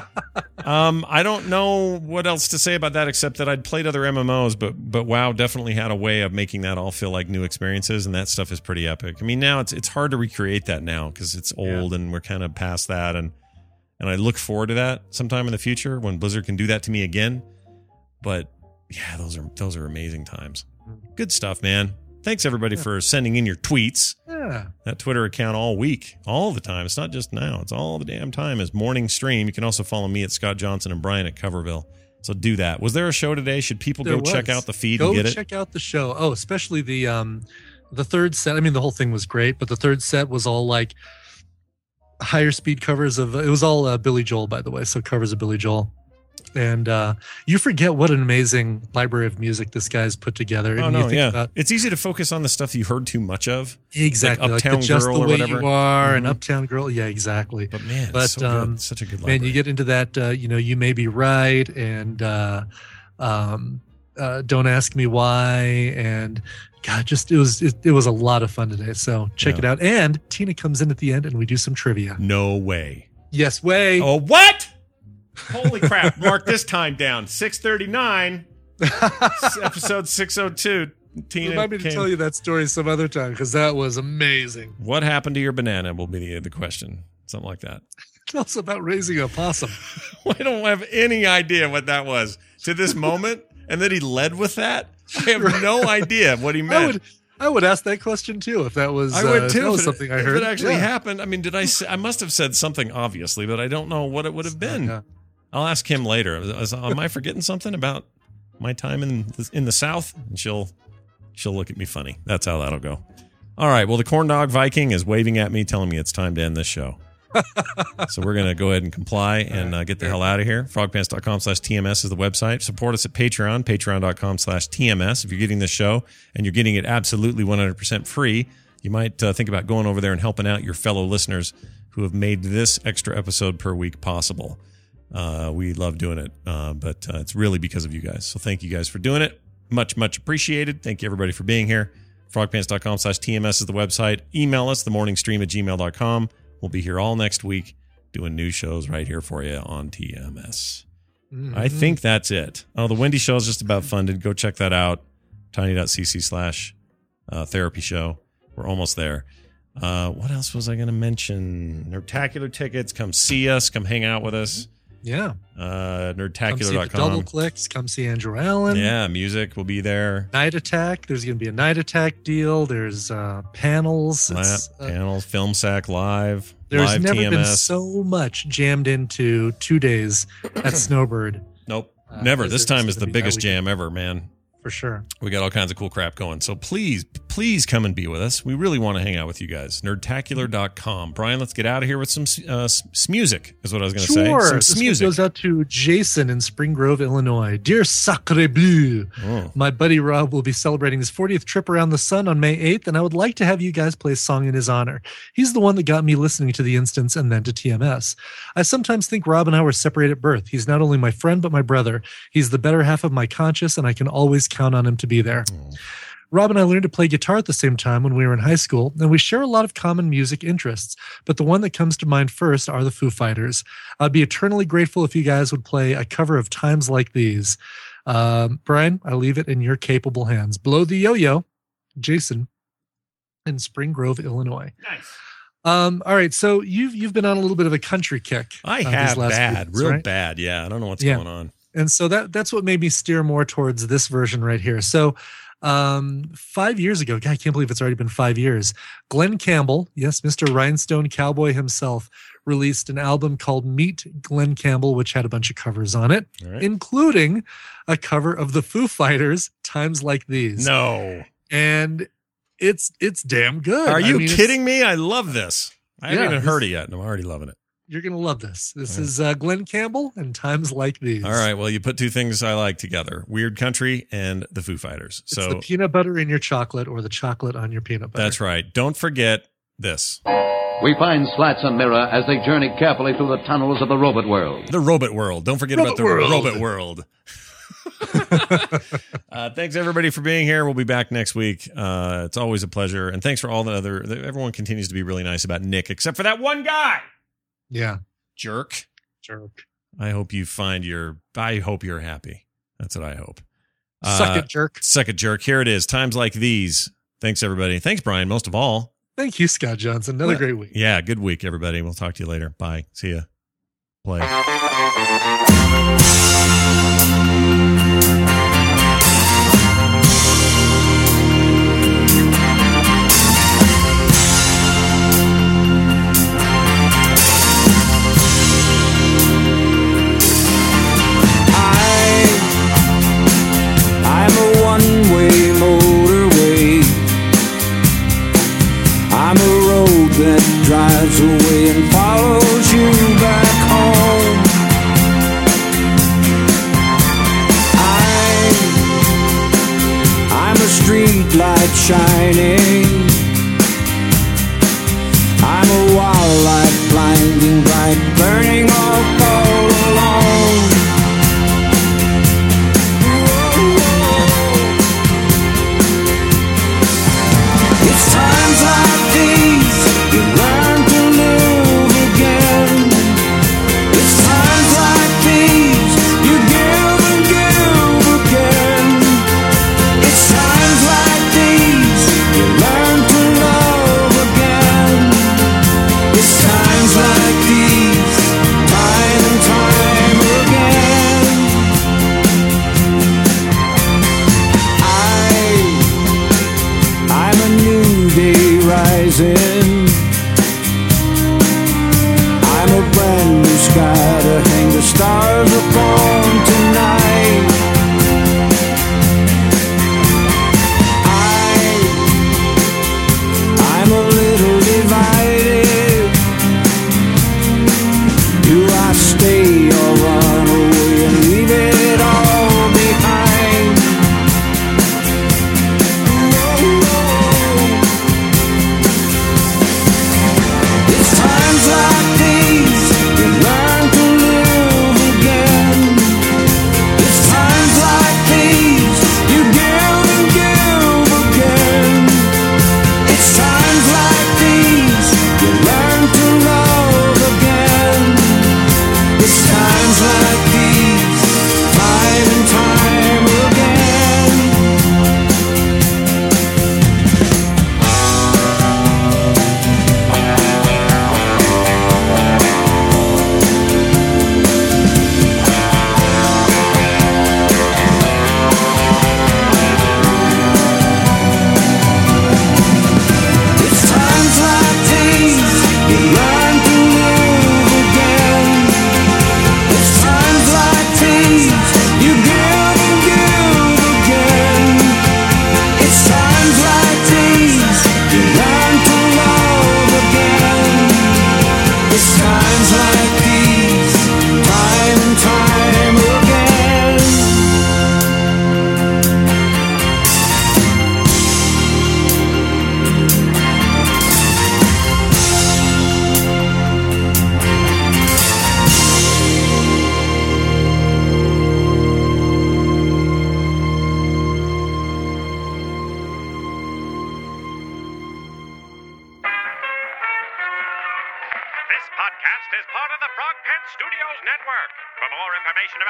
Speaker 1: I don't know what else to say about that except that I'd played other MMOs, but WoW definitely had a way of making that all feel like new experiences, and that stuff is pretty epic. I mean, now it's hard to recreate that now because it's old and we're kind of past that, and I look forward to that sometime in the future when Blizzard can do that to me again. But yeah, those are amazing times. Good stuff, man. Thanks everybody for sending in your tweets.
Speaker 2: Yeah.
Speaker 1: That Twitter account all week, all the time. It's not just now. It's all the damn time. Is morning stream. You can also follow me at Scott Johnson and Brian at Coverville. So do that. Was there a show today? Should people go check out the feed and get it?
Speaker 2: Go check out the show. Oh, especially the third set. I mean, the whole thing was great, but the third set was all like higher speed covers of. It was all Billy Joel, by the way. So covers of Billy Joel. And you forget what an amazing library of music this guy's put together.
Speaker 1: Oh, no, yeah. It's easy to focus on the stuff you heard too much of.
Speaker 2: Exactly.
Speaker 1: Like Uptown
Speaker 2: Just
Speaker 1: Girl
Speaker 2: the
Speaker 1: or
Speaker 2: way
Speaker 1: whatever.
Speaker 2: You are, and Uptown Girl. Yeah, exactly.
Speaker 1: But man, it's so good. Such a good library.
Speaker 2: Man, you get into that, You May Be Right, and Don't Ask Me Why, and God, it was a lot of fun today. So check it out. And Tina comes in at the end, and we do some trivia.
Speaker 1: No way.
Speaker 2: Yes way.
Speaker 1: Oh, what? Holy crap. Mark this time down. 6:39. Episode 602. Tina
Speaker 2: Remind me to tell you that story some other time because that was amazing.
Speaker 1: What happened to your banana will be the question. Something like that.
Speaker 2: Tell us about raising a possum.
Speaker 1: I don't have any idea what that was to this moment. And then he led with that. I have no idea what he meant.
Speaker 2: I would ask that question too if that was.
Speaker 1: I would too.
Speaker 2: That was something I heard.
Speaker 1: If it actually happened, I mean, did I? I must have said something obviously, but I don't know what it would have been. Yeah. I'll ask him later. Am I forgetting something about my time in the South? And she'll look at me funny. That's how that'll go. All right. Well, the Corn Dog Viking is waving at me, telling me it's time to end this show. So we're going to go ahead and comply and get the hell out of here. Frogpants.com/TMS is the website. Support us at Patreon, patreon.com/TMS. If you're getting this show and you're getting it absolutely 100% free, you might think about going over there and helping out your fellow listeners who have made this extra episode per week possible. We love doing it, but it's really because of you guys. So thank you guys for doing it. Much, much appreciated. Thank you, everybody, for being here. Frogpants.com/TMS is the website. Email us, themorningstream@gmail.com. We'll be here all next week doing new shows right here for you on TMS. Mm-hmm. I think that's it. Oh, the Wendy show is just about funded. Go check that out. tiny.cc/therapy show. We're almost there. What else was I going to mention? Nerdtacular tickets. Come see us. Come hang out with us.
Speaker 2: Yeah.
Speaker 1: Nerdtacular.com.
Speaker 2: Double Clicks. Come see Andrew Allen.
Speaker 1: Yeah, music will be there.
Speaker 2: Night Attack. There's going to be a Night Attack deal. There's panels.
Speaker 1: Panels. Film Sack Live.
Speaker 2: There's
Speaker 1: live
Speaker 2: never
Speaker 1: TMS.
Speaker 2: been so much jammed into 2 days at Snowbird.
Speaker 1: Nope. Never. This time is the biggest jam ever, man.
Speaker 2: For sure.
Speaker 1: We got all kinds of cool crap going. So please come and be with us. We really want to hang out with you guys. Nerdtacular.com. Brian, let's get out of here with some music, is what I was going to say.
Speaker 2: Sure.
Speaker 1: Some
Speaker 2: this
Speaker 1: music.
Speaker 2: goes out to Jason in Spring Grove, Illinois. Dear Sacre Bleu, my buddy Rob will be celebrating his 40th trip around the sun on May 8th, and I would like to have you guys play a song in his honor. He's the one that got me listening to The Instance and then to TMS. I sometimes think Rob and I were separated at birth. He's not only my friend, but my brother. He's the better half of my conscience, and I can always count on him to be there. Rob and I learned to play guitar at the same time when we were in high school, and we share a lot of common music interests, but the one that comes to mind first are the Foo Fighters. I'd be eternally grateful if you guys would play a cover of Times Like These. Brian, I leave it in your capable hands. Blow the yo-yo, Jason in Spring Grove, Illinois.
Speaker 1: Nice.
Speaker 2: All right, so you've been on a little bit of a country kick.
Speaker 1: I have
Speaker 2: these last
Speaker 1: bad,
Speaker 2: weeks,
Speaker 1: real
Speaker 2: right?
Speaker 1: bad. Yeah, I don't know what's going on.
Speaker 2: And so that's what made me steer more towards this version right here. So 5 years ago, God, I can't believe it's already been 5 years, Glenn Campbell, yes, Mr. Rhinestone Cowboy himself, released an album called Meet Glenn Campbell, which had a bunch of covers on it, including a cover of the Foo Fighters, Times Like These.
Speaker 1: No.
Speaker 2: And it's damn good.
Speaker 1: Are you kidding me? I love this. I haven't even heard it yet, and I'm already loving it.
Speaker 2: You're going to love this. This is Glenn Campbell and Times Like These.
Speaker 1: All right. Well, you put two things I like together, weird country and the Foo Fighters.
Speaker 2: It's the peanut butter in your chocolate or the chocolate on your peanut butter.
Speaker 1: That's right. Don't forget this.
Speaker 4: We find Slats and Mirror as they journey carefully through the tunnels of the robot world.
Speaker 1: The robot world. Don't forget about the robot world. Thanks, everybody, for being here. We'll be back next week. It's always a pleasure. And thanks for all everyone continues to be really nice about Nick, except for that one guy.
Speaker 2: Yeah.
Speaker 1: Jerk. I hope you're happy. That's what I hope.
Speaker 2: Suck it, jerk.
Speaker 1: Suck it, jerk. Here it is. Times Like These. Thanks, everybody. Thanks, Brian, most of all.
Speaker 2: Thank you, Scott Johnson. Another great week.
Speaker 1: Yeah, good week, everybody. We'll talk to you later. Bye. See ya. Play.
Speaker 5: I'm a one-way motorway. I'm a road that drives away and follows you back home. I'm a street light shining. I'm a wildlight blinding bright, burning all alone. It's times like these you learn to live again. It's times like these you give and give again. It's times like these you learn to love again. It's times like these, time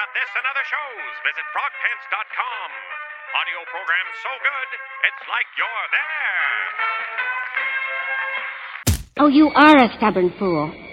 Speaker 10: about this and other shows, visit frogpants.com. Audio program so good, it's like you're there.
Speaker 11: Oh, you are a stubborn fool.